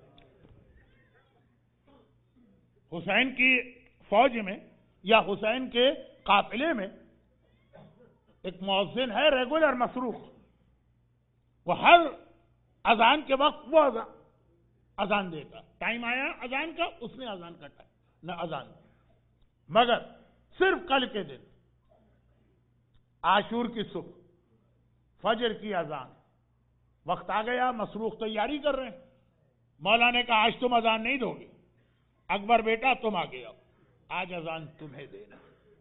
حسین کی فوج میں یا حسین کے قافلے میں ایک مؤذن ہے ریگولر مصروف، وہ ہر اذان کے وقت وہ اذان دیتا. ٹائم آیا اذان کا، اس نے اذان کا ٹائم نہ اذان. مگر صرف کل کے دن عاشور کی صبح فجر کی اذان، وقت آ گیا، مصروف تیاری کر رہے ہیں. مولا نے کہا آج تم اذان نہیں دو گے، اکبر بیٹا تم آگے آؤ، آج اذان تمہیں دینا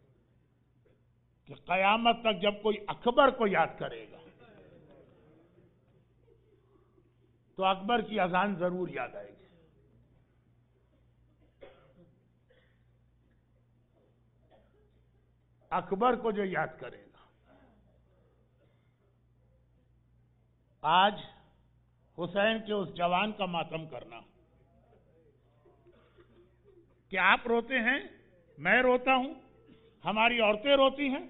کہ قیامت تک جب کوئی اکبر کو یاد کرے گا تو اکبر کی اذان ضرور یاد آئے گی. اکبر کو جو یاد کرے گا آج حسین کے اس جوان کا ماتم کرنا کہ آپ روتے ہیں، میں روتا ہوں، ہماری عورتیں روتی ہیں،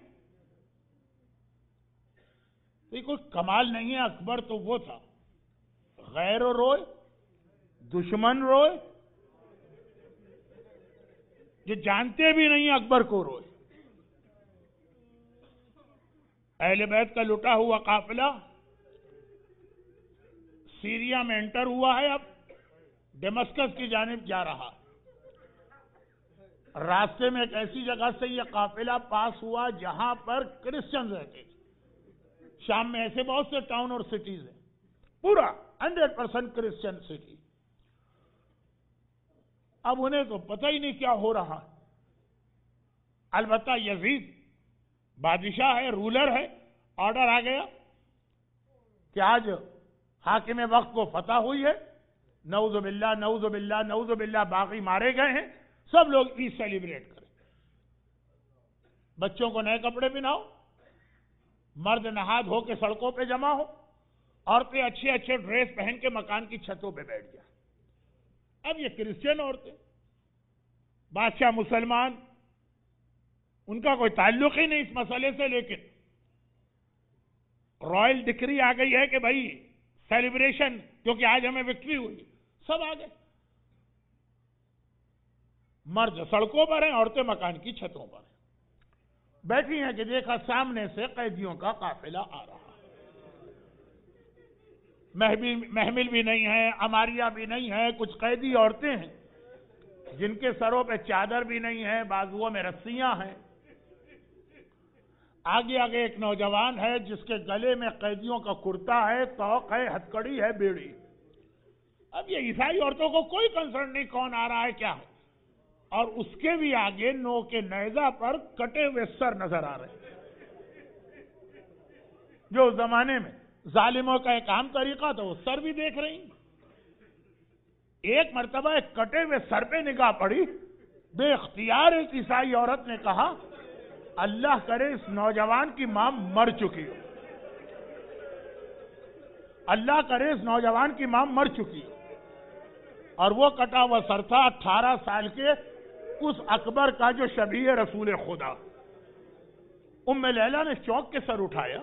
تو یہ کوئی کمال نہیں ہے۔ اکبر تو وہ تھا، غیر روئے، دشمن روئے، یہ جانتے بھی نہیں اکبر کو روئے۔ اہل بیت کا لٹا ہوا قافلہ سیریا میں انٹر ہوا ہے، اب ڈیمسکس کی جانب جا رہا۔ راستے میں ایک ایسی جگہ سے یہ قافلہ پاس ہوا جہاں پر کرسچن رہتے تھے۔ شام میں ایسے بہت سے ٹاؤن اور سٹیز ہیں، پورا 100% کرسچن سٹی۔ اب انہیں تو پتہ ہی نہیں کیا ہو رہا۔ البتہ یزید بادشاہ ہے، رولر ہے، آرڈر آ گیا کہ آج حاکم وقت کو فتح ہوئی ہے، نعوذ باللہ نعوذ باللہ نعوذ باللہ، باقی مارے گئے ہیں، سب لوگ عید سیلیبریٹ کریں، بچوں کو نئے کپڑے پہناؤ، مرد نہا دھو کے سڑکوں پہ جمع ہو، عورتیں اچھے اچھے ڈریس پہن کے مکان کی چھتوں پہ بیٹھ جائیں۔ اب یہ کرسچن عورتیں، بادشاہ مسلمان، ان کا کوئی تعلق ہی نہیں اس مسئلے سے، لیکن رائل ڈکری آ گئی ہے کہ بھائی سیلیبریشن، کیونکہ آج ہمیں وکٹری ہوئی، سب آ گئے۔ مرد سڑکوں پر ہیں، عورتیں مکان کی چھتوں پر ہیں، بیٹھی ہیں کہ دیکھا سامنے سے قیدیوں کا قافلہ آ رہا، محمل بھی نہیں ہے، عماریہ بھی نہیں ہے، کچھ قیدی عورتیں ہیں جن کے سروں پہ چادر بھی نہیں ہے، بازوؤں میں رسیاں ہیں۔ آگے آگے ایک نوجوان ہے جس کے گلے میں قیدیوں کا کرتا ہے، توق ہے، ہتھکڑی ہے، بیڑی۔ اب یہ عیسائی عورتوں کو کوئی کنسرن نہیں کون آ رہا ہے کیا ہے، اور اس کے بھی آگے نو کے نیزہ پر کٹے ہوئے سر نظر آ رہے ہیں، جو اس زمانے میں ظالموں کا ایک عام طریقہ تھا، وہ سر بھی دیکھ رہی ہیں۔ ایک مرتبہ ایک کٹے ہوئے سر پہ نگاہ پڑی، بے اختیار ایک عیسائی عورت نے کہا، اللہ کرے اس نوجوان کی ماں مر چکی ہو، اللہ کرے اس نوجوان کی ماں مر چکی ہو۔ اور وہ کٹا ہوا سر تھا 18 سال کے اس اکبر کا جو شبیہ رسول خدا۔ ام لیلہ نے چوک کے سر اٹھایا،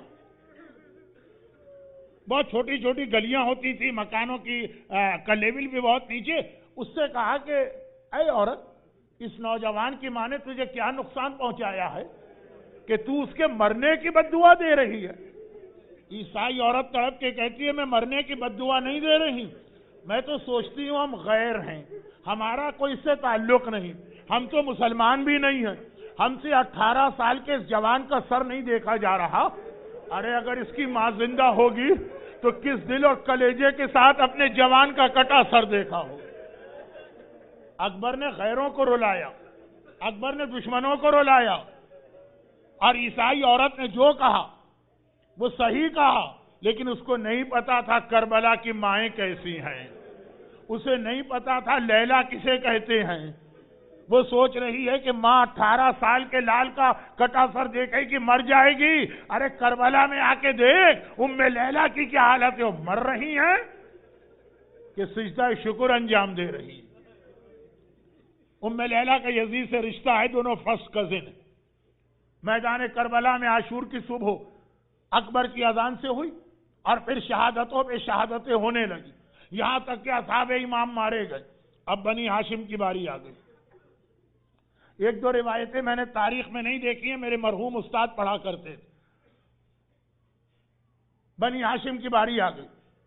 بہت چھوٹی چھوٹی گلیاں ہوتی تھی، مکانوں کی کا لیول بھی بہت نیچے، اس سے کہا کہ اے عورت، اس نوجوان کی ماں نے تجھے کیا نقصان پہنچایا ہے کہ تو اس کے مرنے کی بد دعا دے رہی ہے؟ عیسائی عورت تڑپ کے کہتی ہے، میں مرنے کی بد دعا نہیں دے رہی، میں تو سوچتی ہوں ہم غیر ہیں، ہمارا کوئی اس سے تعلق نہیں، ہم تو مسلمان بھی نہیں ہیں، ہم سے 18 سال کے اس جوان کا سر نہیں دیکھا جا رہا۔ ارے اگر اس کی ماں زندہ ہوگی تو کس دل اور کلیجے کے ساتھ اپنے جوان کا کٹا سر دیکھا ہو۔ اکبر نے غیروں کو رلایا، اکبر نے دشمنوں کو رلایا، اور عیسائی عورت نے جو کہا وہ صحیح کہا، لیکن اس کو نہیں پتا تھا کربلا کی مائیں کیسی ہیں، اسے نہیں پتا تھا لیلا کسے کہتے ہیں۔ وہ سوچ رہی ہے کہ ماں 18 سال کے لال کا کٹا سر دیکھے کہ مر جائے گی، ارے کربلا میں آ کے دیکھ ام لیلا کی کیا حالت ہے، وہ مر رہی ہیں کہ سجدہ شکر انجام دے رہی ہیں۔ ام لیلا کا یزید سے رشتہ ہے، دونوں فرسٹ کزن ہیں۔ میدان کربلا میں عاشور کی صبح اکبر کی اذان سے ہوئی، اور پھر شہادتوں پہ شہادتیں ہونے لگی، یہاں تک کہ اصحاب امام مارے گئے۔ اب بنی ہاشم کی باری آ گئی۔ ایک دو روایتیں میں نے تاریخ میں نہیں دیکھی ہیں، میرے مرحوم استاد پڑھا کرتے تھے۔ بنی ہاشم کی باری آ گئی۔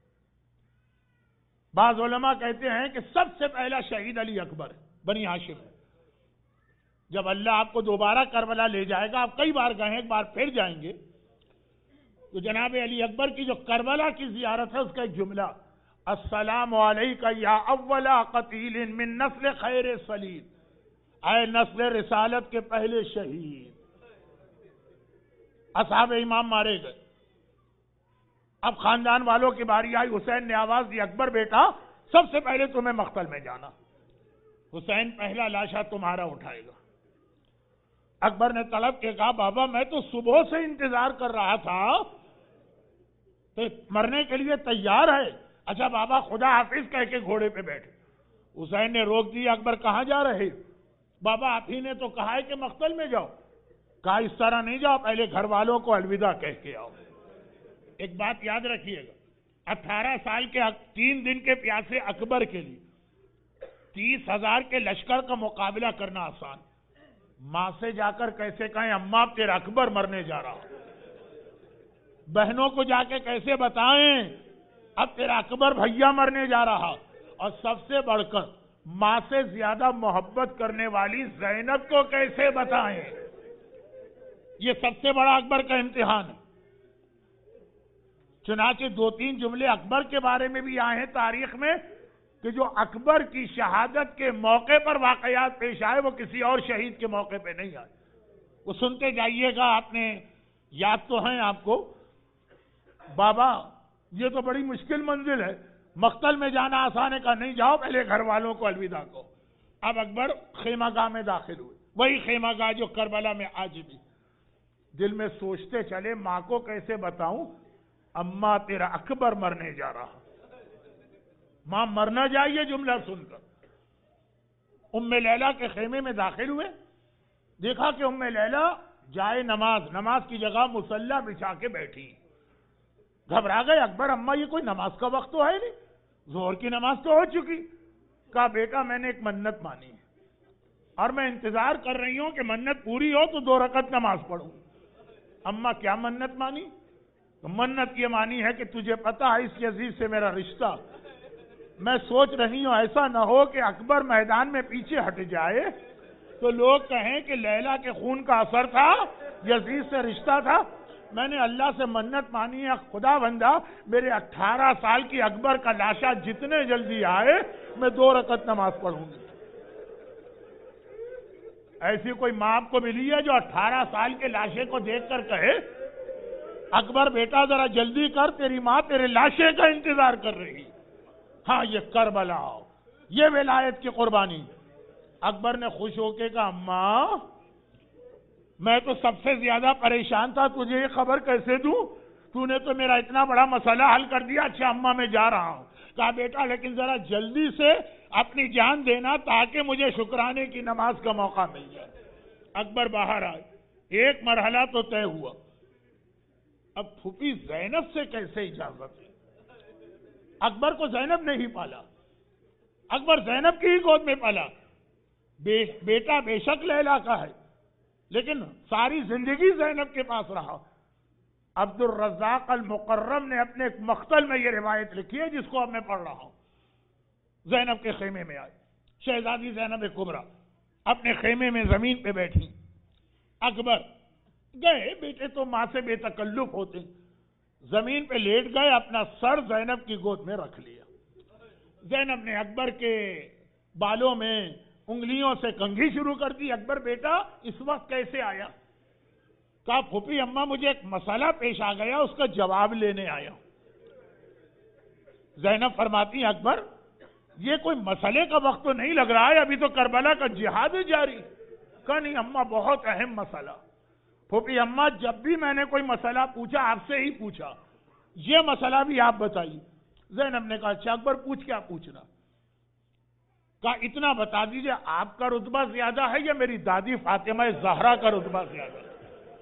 بعض علماء کہتے ہیں کہ سب سے پہلا شہید علی اکبر ہے، بنی ہاشم ہے۔ جب اللہ آپ کو دوبارہ کربلا لے جائے گا، آپ کئی بار گئے ہیں، ایک بار پھر جائیں گے، تو جناب علی اکبر کی جو کربلا کی زیارت ہے اس کا ایک جملہ، السلام علیکہ یا اولا قتیل من نسل خیر سلیم، اے نسل رسالت کے پہلے شہید۔ اصحاب امام مارے گئے، اب خاندان والوں کی باری آئی، حسین نے آواز دی، اکبر بیٹا سب سے پہلے تمہیں مقتل میں جانا، حسین پہلا لاشا تمہارا اٹھائے گا۔ اکبر نے تڑپ کے کہا، بابا میں تو صبح سے انتظار کر رہا تھا تو مرنے کے لیے تیار ہے. اچھا بابا خدا حافظ کہہ کے گھوڑے پہ بیٹھے. حسین نے روک دیا. اکبر کہاں جا رہے؟ بابا آپ ہی نے تو کہا ہے کہ مقتل میں جاؤ. کہا اس طرح نہیں جاؤ, پہلے گھر والوں کو الوداع کہہ کے آؤ. ایک بات یاد رکھیے گا, 18 سال کے 3 دن کے پیاسے اکبر کے لیے 30,000 کے لشکر کا مقابلہ کرنا آسان. ماں سے جا کر کیسے کہیں اماں تیرا اکبر مرنے جا رہا, بہنوں کو جا کے کیسے بتائیں اب تیرا اکبر بھیا مرنے جا رہا, اور سب سے بڑھ کر ماں سے زیادہ محبت کرنے والی زینب کو کیسے بتائیں. یہ سب سے بڑا اکبر کا امتحان ہے. چنانچہ 2-3 جملے اکبر کے بارے میں بھی آئے ہیں تاریخ میں کہ جو اکبر کی شہادت کے موقع پر واقعات پیش آئے وہ کسی اور شہید کے موقع پہ نہیں آئے. وہ سنتے جائیے گا. آپ نے یاد تو ہیں آپ کو, بابا یہ تو بڑی مشکل منزل ہے, مقتل میں جانا آسان ہے. کا نہیں جاؤ, پہلے گھر والوں کو الوداع کو. اب اکبر خیمہ گاہ میں داخل ہوئے, وہی خیمہ گاہ جو کربلا میں آج بھی. دل میں سوچتے چلے ماں کو کیسے بتاؤں اماں تیرا اکبر مرنے جا رہا. ماں مرنا جائے جملہ سن کر ام لیلہ کے خیمے میں داخل ہوئے. دیکھا کہ ام لیلہ جائے نماز کی جگہ مصلی بچھا کے بیٹھی. گھبرا گئے اکبر, اماں یہ کوئی نماز کا وقت تو ہے نہیں, ظہر کی نماز تو ہو چکی. کہا بیٹا میں نے ایک منت مانی ہے اور میں انتظار کر رہی ہوں کہ منت پوری ہو تو 2 رکعت نماز پڑھوں. اماں کیا منت مانی؟ منت یہ مانی ہے کہ تجھے پتا ہے اس یزید سے میرا رشتہ, میں سوچ رہی ہوں ایسا نہ ہو کہ اکبر میدان میں پیچھے ہٹ جائے تو لوگ کہیں کہ لیلا کے خون کا اثر تھا, یزید سے رشتہ تھا. میں نے اللہ سے منت مانی ہے خدا بندہ میرے 18 سال کی اکبر کا لاشا جتنے جلدی آئے میں 2 رکعت نماز پڑھوں گی. ایسی کوئی ماں آپ کو ملی ہے جو 18 سال کے لاشے کو دیکھ کر کہے اکبر بیٹا ذرا جلدی کر, تیری ماں تیرے لاشے کا انتظار کر رہی. ہاں یہ کربلا, یہ ولایت کی قربانی. اکبر نے خوش ہو کے کہا اماں میں تو سب سے زیادہ پریشان تھا, تجھے یہ خبر کیسے دوں, تو نے تو میرا اتنا بڑا مسئلہ حل کر دیا. اچھا اماں میں جا رہا ہوں. کہا بیٹا لیکن ذرا جلدی سے اپنی جان دینا تاکہ مجھے شکرانے کی نماز کا موقع مل جائے. اکبر باہر آئے, ایک مرحلہ تو طے ہوا. اب پھوپھی زینب سے کیسے اجازت ہے؟ اکبر کو زینب نے ہی پالا, اکبر زینب کی ہی گود میں پالا. بیٹا بے شک لیلا کا ہے لیکن ساری زندگی زینب کے پاس رہا. عبد الرزاق المقرم نے اپنے ایک مقتل میں یہ روایت لکھی ہے جس کو اب میں پڑھ رہا ہوں. زینب کے خیمے میں آئی شہزادی زینب کبریٰ, اپنے خیمے میں زمین پہ بیٹھی. اکبر گئے, بیٹے تو ماں سے بے تکلف ہوتے, زمین پہ لیٹ گئے, اپنا سر زینب کی گود میں رکھ لیا. زینب نے اکبر کے بالوں میں انگلیوں سے کنگھی شروع کر دی. اکبر بیٹا اس وقت کیسے آیا؟ کہا پھوپھی اماں مجھے ایک مسئلہ پیش آ گیا, اس کا جواب لینے آیا. زینب فرماتی اکبر یہ کوئی مسئلے کا وقت تو نہیں لگ رہا ہے, ابھی تو کربلا کا جہاد جاری. کہا نہیں اماں بہت اہم مسئلہ. پھوپھی اماں جب بھی میں نے کوئی مسئلہ پوچھا آپ سے ہی پوچھا, یہ مسئلہ بھی آپ بتائیے. زینب نے کہا اچھا اکبر پوچھ کیا پوچھنا؟ کہا اتنا بتا دیجئے آپ کا رتبہ زیادہ ہے یا میری دادی فاطمہ زہرا کا رتبہ زیادہ ہے؟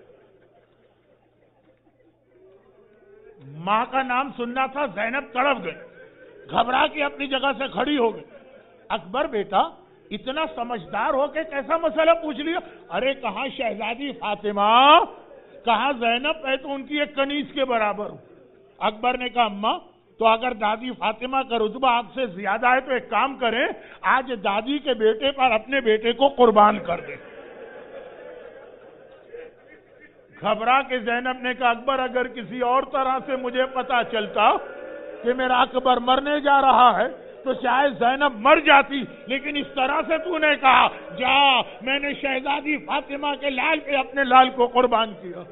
ماں کا نام سننا تھا, زینب تڑپ گئی, گھبرا کے اپنی جگہ سے کھڑی ہو گئی. اکبر بیٹا اتنا سمجھدار ہو کے کیسا مسئلہ پوچھ لیا؟ ارے کہاں شہزادی فاطمہ, کہاں زینب, ہے تو ان کی ایک کنیز کے برابر ہوں. اکبر نے کہا اماں تو اگر دادی فاطمہ کا رتبہ آپ سے زیادہ ہے تو ایک کام کریں, آج دادی کے بیٹے پر اپنے بیٹے کو قربان کر دیں. گھبرا کے زینب نے کہا اکبر اگر کسی اور طرح سے مجھے پتا چلتا کہ میرا اکبر مرنے جا رہا ہے تو شاید زینب مر جاتی, لیکن اس طرح سے تو نے کہا جا, میں نے شہزادی فاطمہ کے لال پہ اپنے لال کو قربان کیا.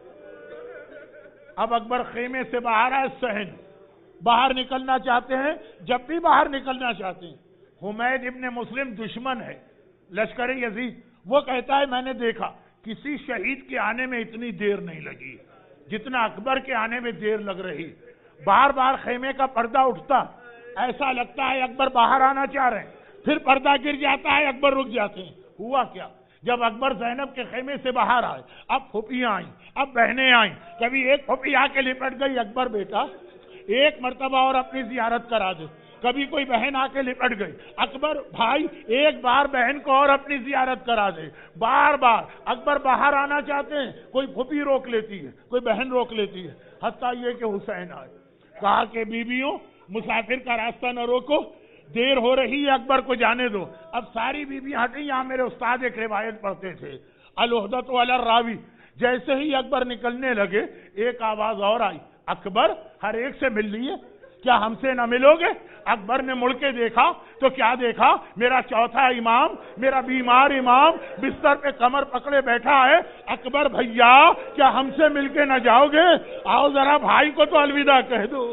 اب اکبر خیمے سے باہر آئے, صحن باہر نکلنا چاہتے ہیں. جب بھی باہر نکلنا چاہتے ہیں, حمید ابن مسلم دشمن ہے لشکر یزید, وہ کہتا ہے میں نے دیکھا کسی شہید کے آنے میں اتنی دیر نہیں لگی جتنا اکبر کے آنے میں دیر لگ رہی. بار بار خیمے کا پردہ اٹھتا، ایسا لگتا ہے اکبر باہر آنا چاہ رہے ہیں، پھر پردہ گر جاتا ہے، اکبر رک جاتے ہیں۔ ہوا کیا؟ جب اکبر زینب کے خیمے سے باہر آئے، اب پھوپھیاں آئیں، اب بہنیں آئیں، کبھی ایک پھوپھی آ کے لپٹ گئی، اکبر بیٹا ایک مرتبہ اور اپنی زیارت کرا دے، کبھی کوئی بہن آ کے لپٹ گئی، اکبر بھائی ایک بار بہن کو اور اپنی زیارت کرا دے، بار بار اکبر باہر آنا چاہتے ہیں، کوئی پھوپھی روک لیتی ہے، کوئی بہن روک لیتی ہے، حتیٰ یہ کہ حسین آئے، کہا کہ بیویوں مسافر کا راستہ نہ روکو، دیر ہو رہی ہے، اکبر کو جانے دو۔ اب ساری بیویاں ہٹیں، یہاں میرے استاد ایک روایت پڑھتے تھے، الوحدۃ علی الراوی، جیسے ہی اکبر نکلنے لگے ایک آواز اور آئی، اکبر ہر ایک سے مل لیے، کیا ہم سے نہ ملو گے؟ اکبر نے مڑ کے دیکھا تو کیا دیکھا؟ میرا چوتھا امام، میرا بیمار امام بستر پہ کمر پکڑے بیٹھا ہے۔ اکبر بھیا کیا ہم سے مل کے نہ جاؤ گے؟ آؤ ذرا بھائی کو تو الوداع کہہ دو۔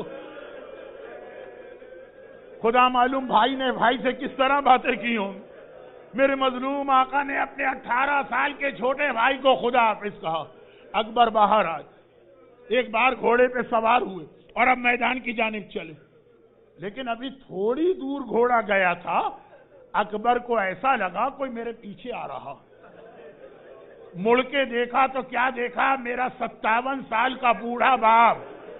خدا معلوم بھائی نے بھائی سے کس طرح باتیں کی ہوں۔ میرے مظلوم آقا نے اپنے 18 سال کے چھوٹے بھائی کو خدا حافظ کہا۔ اکبر باہر آئے، ایک بار گھوڑے پہ سوار ہوئے اور اب میدان کی جانب چلے، لیکن ابھی تھوڑی دور گھوڑا گیا تھا، اکبر کو ایسا لگا کوئی میرے پیچھے آ رہا، مڑ کے دیکھا تو کیا دیکھا؟ میرا 57 سال کا بوڑھا باپ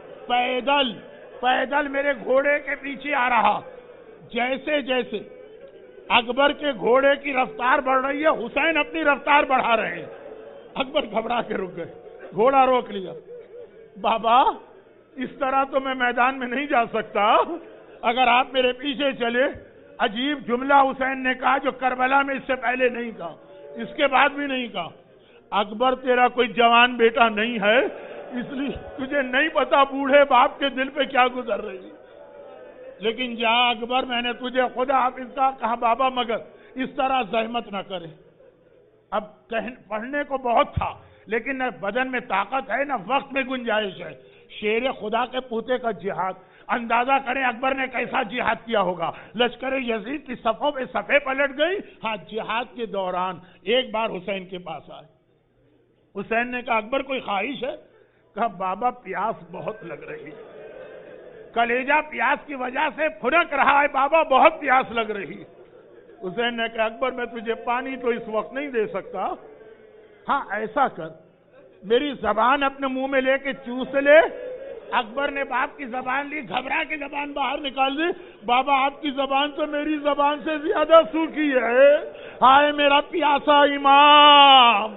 پیدل میرے گھوڑے کے پیچھے آ رہا۔ جیسے جیسے اکبر کے گھوڑے کی رفتار بڑھ رہی ہے، حسین اپنی رفتار بڑھا رہے ہیں۔ اکبر گھبرا کے رک گئے، گھوڑا روک لیا۔ بابا اس طرح تو میں میدان میں نہیں جا سکتا، اگر آپ میرے پیچھے چلے۔ عجیب جملہ حسین نے کہا جو کربلا میں اس سے پہلے نہیں کہا، اس کے بعد بھی نہیں کہا۔ اکبر تیرا کوئی جوان بیٹا نہیں ہے، اس لیے تجھے نہیں پتا بوڑھے باپ کے دل پہ کیا گزر رہی ہے، لیکن جا اکبر میں نے تجھے خدا حافظ کہا بابا مگر اس طرح زحمت نہ کرے۔ اب پڑھنے کو بہت تھا لیکن نہ بدن میں طاقت ہے نہ وقت میں گنجائش ہے۔ شیر خدا کے پوتے کا جہاد، اندازہ کریں اکبر نے کیسا جہاد کیا ہوگا۔ لشکر یزید کی صفوں پہ صفیں پلٹ گئی۔ ہاں جہاد کے دوران ایک بار حسین کے پاس آئے، حسین نے کہا اکبر کوئی خواہش ہے؟ کہا بابا پیاس بہت لگ رہی ہے، کلیجہ پیاس کی وجہ سے پھنک رہا ہے بابا، بہت پیاس لگ رہی ہے۔ حسین نے کہا اکبر میں تجھے پانی تو اس وقت نہیں دے سکتا، ہاں ایسا کر میری زبان اپنے منہ میں لے کے چوس لے۔ اکبر نے باپ کی زبان لی، گھبرا کے زبان باہر نکال دی۔ بابا آپ کی زبان تو میری زبان سے زیادہ سوکھی ہے، ہائے میرا پیاسا امام۔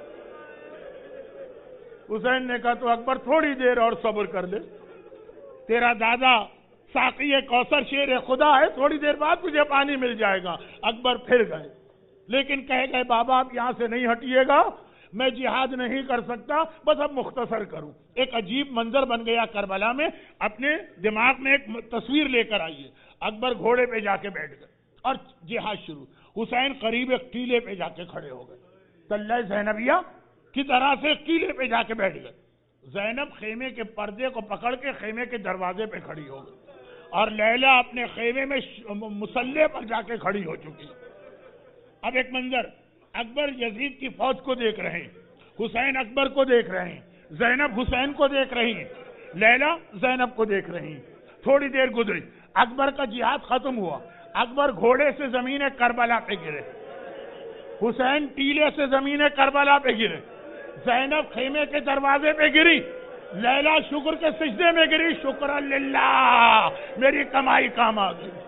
حسین نے کہا تو اکبر تھوڑی دیر اور صبر کر لے، تیرا دادا ساقی کوثر شیر خدا ہے، تھوڑی دیر بعد تجھے پانی مل جائے گا۔ اکبر پھر گئے لیکن کہہ گئے بابا آپ یہاں سے نہیں ہٹیے گا، میں جہاد نہیں کر سکتا، بس اب مختصر کروں۔ ایک عجیب منظر بن گیا کربلا میں، اپنے دماغ میں ایک تصویر لے کر آئیے۔ اکبر گھوڑے پہ جا کے بیٹھ گئے اور جہاد شروع۔ حسین قریب ایک ٹیلے پہ جا کے کھڑے ہو گئے، تلہ زینبیہ کی طرح سے ٹیلے پہ جا کے بیٹھ گئے۔ زینب خیمے کے پردے کو پکڑ کے خیمے کے دروازے پہ کھڑی ہو گئی اور لیلا اپنے خیمے میں مسلح پر جا کے کھڑی ہو چکی۔ اب ایک منظر، اکبر یزید کی فوج کو دیکھ رہے ہیں، حسین اکبر کو دیکھ رہے ہیں، زینب حسین کو دیکھ رہی ہیں، لیلا زینب کو دیکھ رہی ہیں۔ تھوڑی دیر گزری، اکبر کا جہاد ختم ہوا، اکبر گھوڑے سے زمین کربلا پہ گرے، حسین ٹیلے سے زمین کربلا پہ گرے، زینب خیمے کے دروازے پہ گری، لیلا شکر کے سجدے میں گری، شکر للہ میری کمائی کام آ گئی۔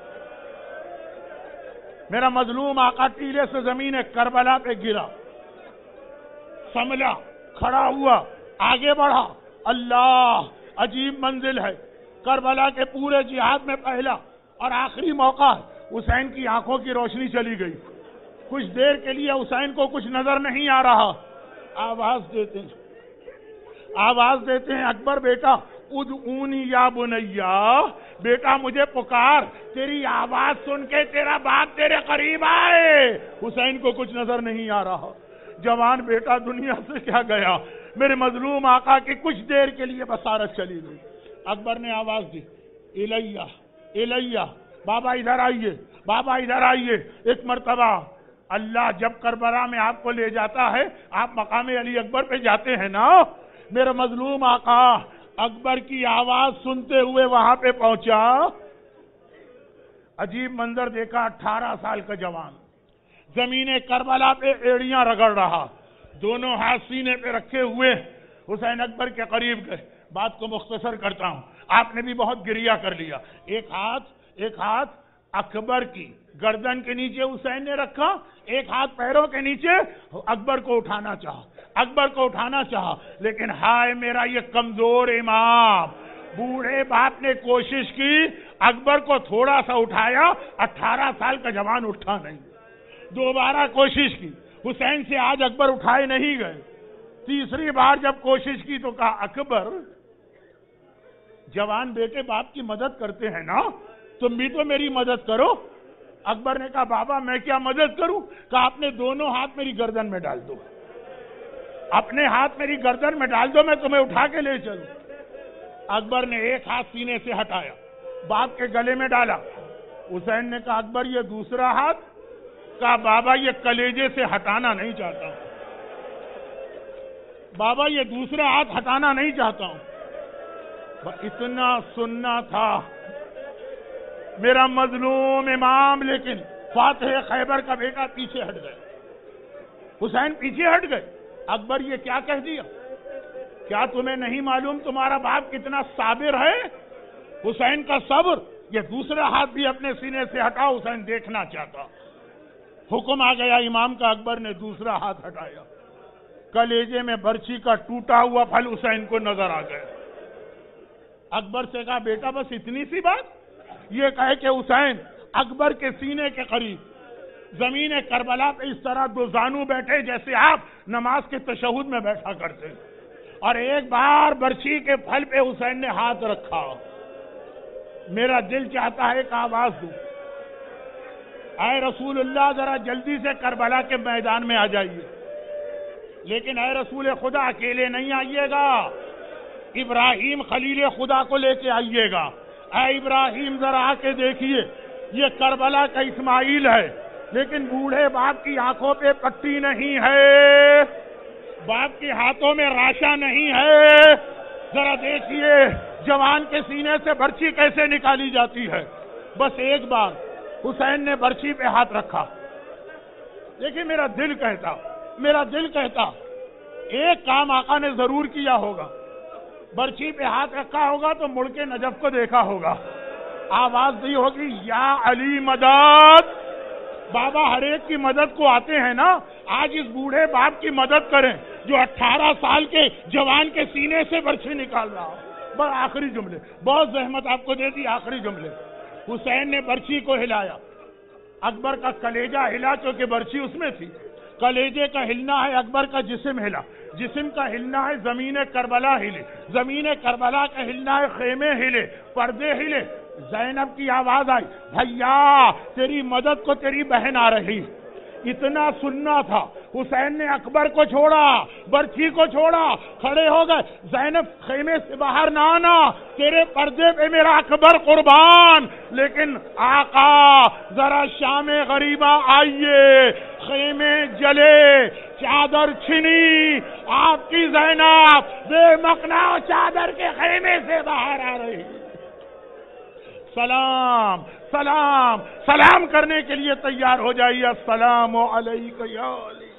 میرا مظلوم آقا ٹیلے سے زمین کربلا پہ گرا، سنبھلا، کھڑا ہوا، آگے بڑھا۔ اللہ عجیب منزل ہے، کربلا کے پورے جہاد میں پہلا اور آخری موقع ہے۔ حسین کی آنکھوں کی روشنی چلی گئی، کچھ دیر کے لیے حسین کو کچھ نظر نہیں آ رہا۔ آواز دیتے ہیں اکبر بیٹا ادعونی یا بنیا، بیٹا مجھے پکار، تیری آواز سن کے تیرا باپ تیرے قریب آئے۔ حسین کو کچھ نظر نہیں آ رہا، جوان بیٹا دنیا سے کیا گیا۔ میرے مظلوم آقا کی کچھ دیر کے لیے بصارت چلی گئی۔ اکبر نے آواز دی الیہ الیہ، بابا ادھر آئیے، بابا ادھر آئیے۔ ایک مرتبہ اللہ جب کربلا میں آپ کو لے جاتا ہے، آپ مقام علی اکبر پہ جاتے ہیں نا، میرے مظلوم آقا اکبر کی آواز سنتے ہوئے وہاں پہ پہنچا. عجیب منظر دیکھا. 18 سال کا جوان زمین کربلا پہ ایڑیاں رگڑ رہا, دونوں ہاتھ سینے پہ رکھے ہوئے حسین اکبر کے قریب گئے. بات کو مختصر کرتا ہوں, آپ نے بھی بہت گریہ کر لیا. ایک ہاتھ اکبر کی گردن کے نیچے حسین نے رکھا, ایک ہاتھ پیروں کے نیچے. اکبر کو اٹھانا چاہا, لیکن ہائے میرا یہ کمزور امام. بوڑھے باپ نے کوشش کی, اکبر کو تھوڑا سا اٹھایا, 18 سال کا جوان اٹھا نہیں. دوبارہ کوشش کی, حسین سے آج اکبر اٹھائے نہیں گئے. تیسری بار جب کوشش کی تو کہا اکبر, جوان بیٹے باپ کی مدد کرتے ہیں نا, تم بھی تو میری مدد کرو. اکبر نے کہا بابا میں کیا مدد کروں؟ کہا اپنے دونوں ہاتھ میری گردن میں ڈال دو, اپنے ہاتھ میری گردن میں ڈال دو, میں تمہیں اٹھا کے لے چلوں. اکبر نے ایک ہاتھ سینے سے ہٹایا, باپ کے گلے میں ڈالا. حسین نے کہا اکبر یہ دوسرا ہاتھ؟ کہا بابا یہ کلیجے سے ہٹانا نہیں چاہتا ہوں, بابا یہ دوسرا ہاتھ ہٹانا نہیں چاہتا ہوں. اتنا سننا تھا میرا مظلوم امام, لیکن فاتح خیبر کا بیٹا پیچھے ہٹ گئے. حسین پیچھے ہٹ گئے. اکبر یہ کیا کہہ دیا؟ کیا تمہیں نہیں معلوم تمہارا باپ کتنا صابر ہے؟ حسین کا صبر. یہ دوسرا ہاتھ بھی اپنے سینے سے ہٹا, حسین دیکھنا چاہتا. حکم آ گیا امام کا, اکبر نے دوسرا ہاتھ ہٹایا. کلیجے میں برچی کا ٹوٹا ہوا پھل حسین کو نظر آ گیا. اکبر سے کہا بیٹا بس اتنی سی بات؟ یہ کہے کہ حسین اکبر کے سینے کے قریب زمین کربلا پہ اس طرح دو زانو بیٹھے جیسے آپ نماز کے تشہد میں بیٹھا کرتے, اور ایک بار برچی کے پھل پہ حسین نے ہاتھ رکھا. میرا دل چاہتا ہے ایک آواز دوں, اے رسول اللہ ذرا جلدی سے کربلا کے میدان میں آ جائیے. لیکن اے رسول خدا اکیلے نہیں آئیے گا, ابراہیم خلیل خدا کو لے کے آئیے گا. اے ابراہیم ذرا آ کے دیکھیے, یہ کربلا کا اسماعیل ہے, لیکن بوڑھے باپ کی آنکھوں پہ پٹی نہیں ہے, باپ کے ہاتھوں میں راشا نہیں ہے. ذرا دیکھیے جوان کے سینے سے برچی کیسے نکالی جاتی ہے. بس ایک بار حسین نے برچی پہ ہاتھ رکھا. دیکھیے میرا دل کہتا ایک کام آقا نے ضرور کیا ہوگا, برچی پہ ہاتھ رکھا ہوگا تو مڑ کے نجف کو دیکھا ہوگا, آواز دی ہوگی یا علی مدد. بابا ہر ایک کی مدد کو آتے ہیں نا, آج اس بوڑھے باپ کی مدد کریں جو 18 سال کے جوان کے سینے سے برچی نکال رہا. بس آخری جملے, بہت زحمت آپ کو دے دی, آخری جملے. حسین نے برچی کو ہلایا, اکبر کا کلیجہ ہلا کیونکہ برچی اس میں تھی. کلیجے کا ہلنا ہے, اکبر کا جسم ہلا. جسم کا ہلنا ہے, زمین کربلا ہلے. زمین کربلا کا ہلنا ہے, خیمے ہلے, پردے ہلے. زینب کی آواز آئی, بھیا تیری مدد کو تیری بہن آ رہی. اتنا سننا تھا. حسین نے اکبر کو چھوڑا, برچی کو چھوڑا, کھڑے ہو گئے. زینب خیمے سے باہر نہ آنا, تیرے پردے پہ میرا اکبر قربان. لیکن آقا ذرا شام غریبہ آئیے, خیمے جلے, چادر چھنی, آپ کی زینب بے مقنا چادر کے خیمے سے باہر آ رہی. سلام سلام سلام کرنے کے لیے تیار ہو جائیے. السلام علیکم یا علی.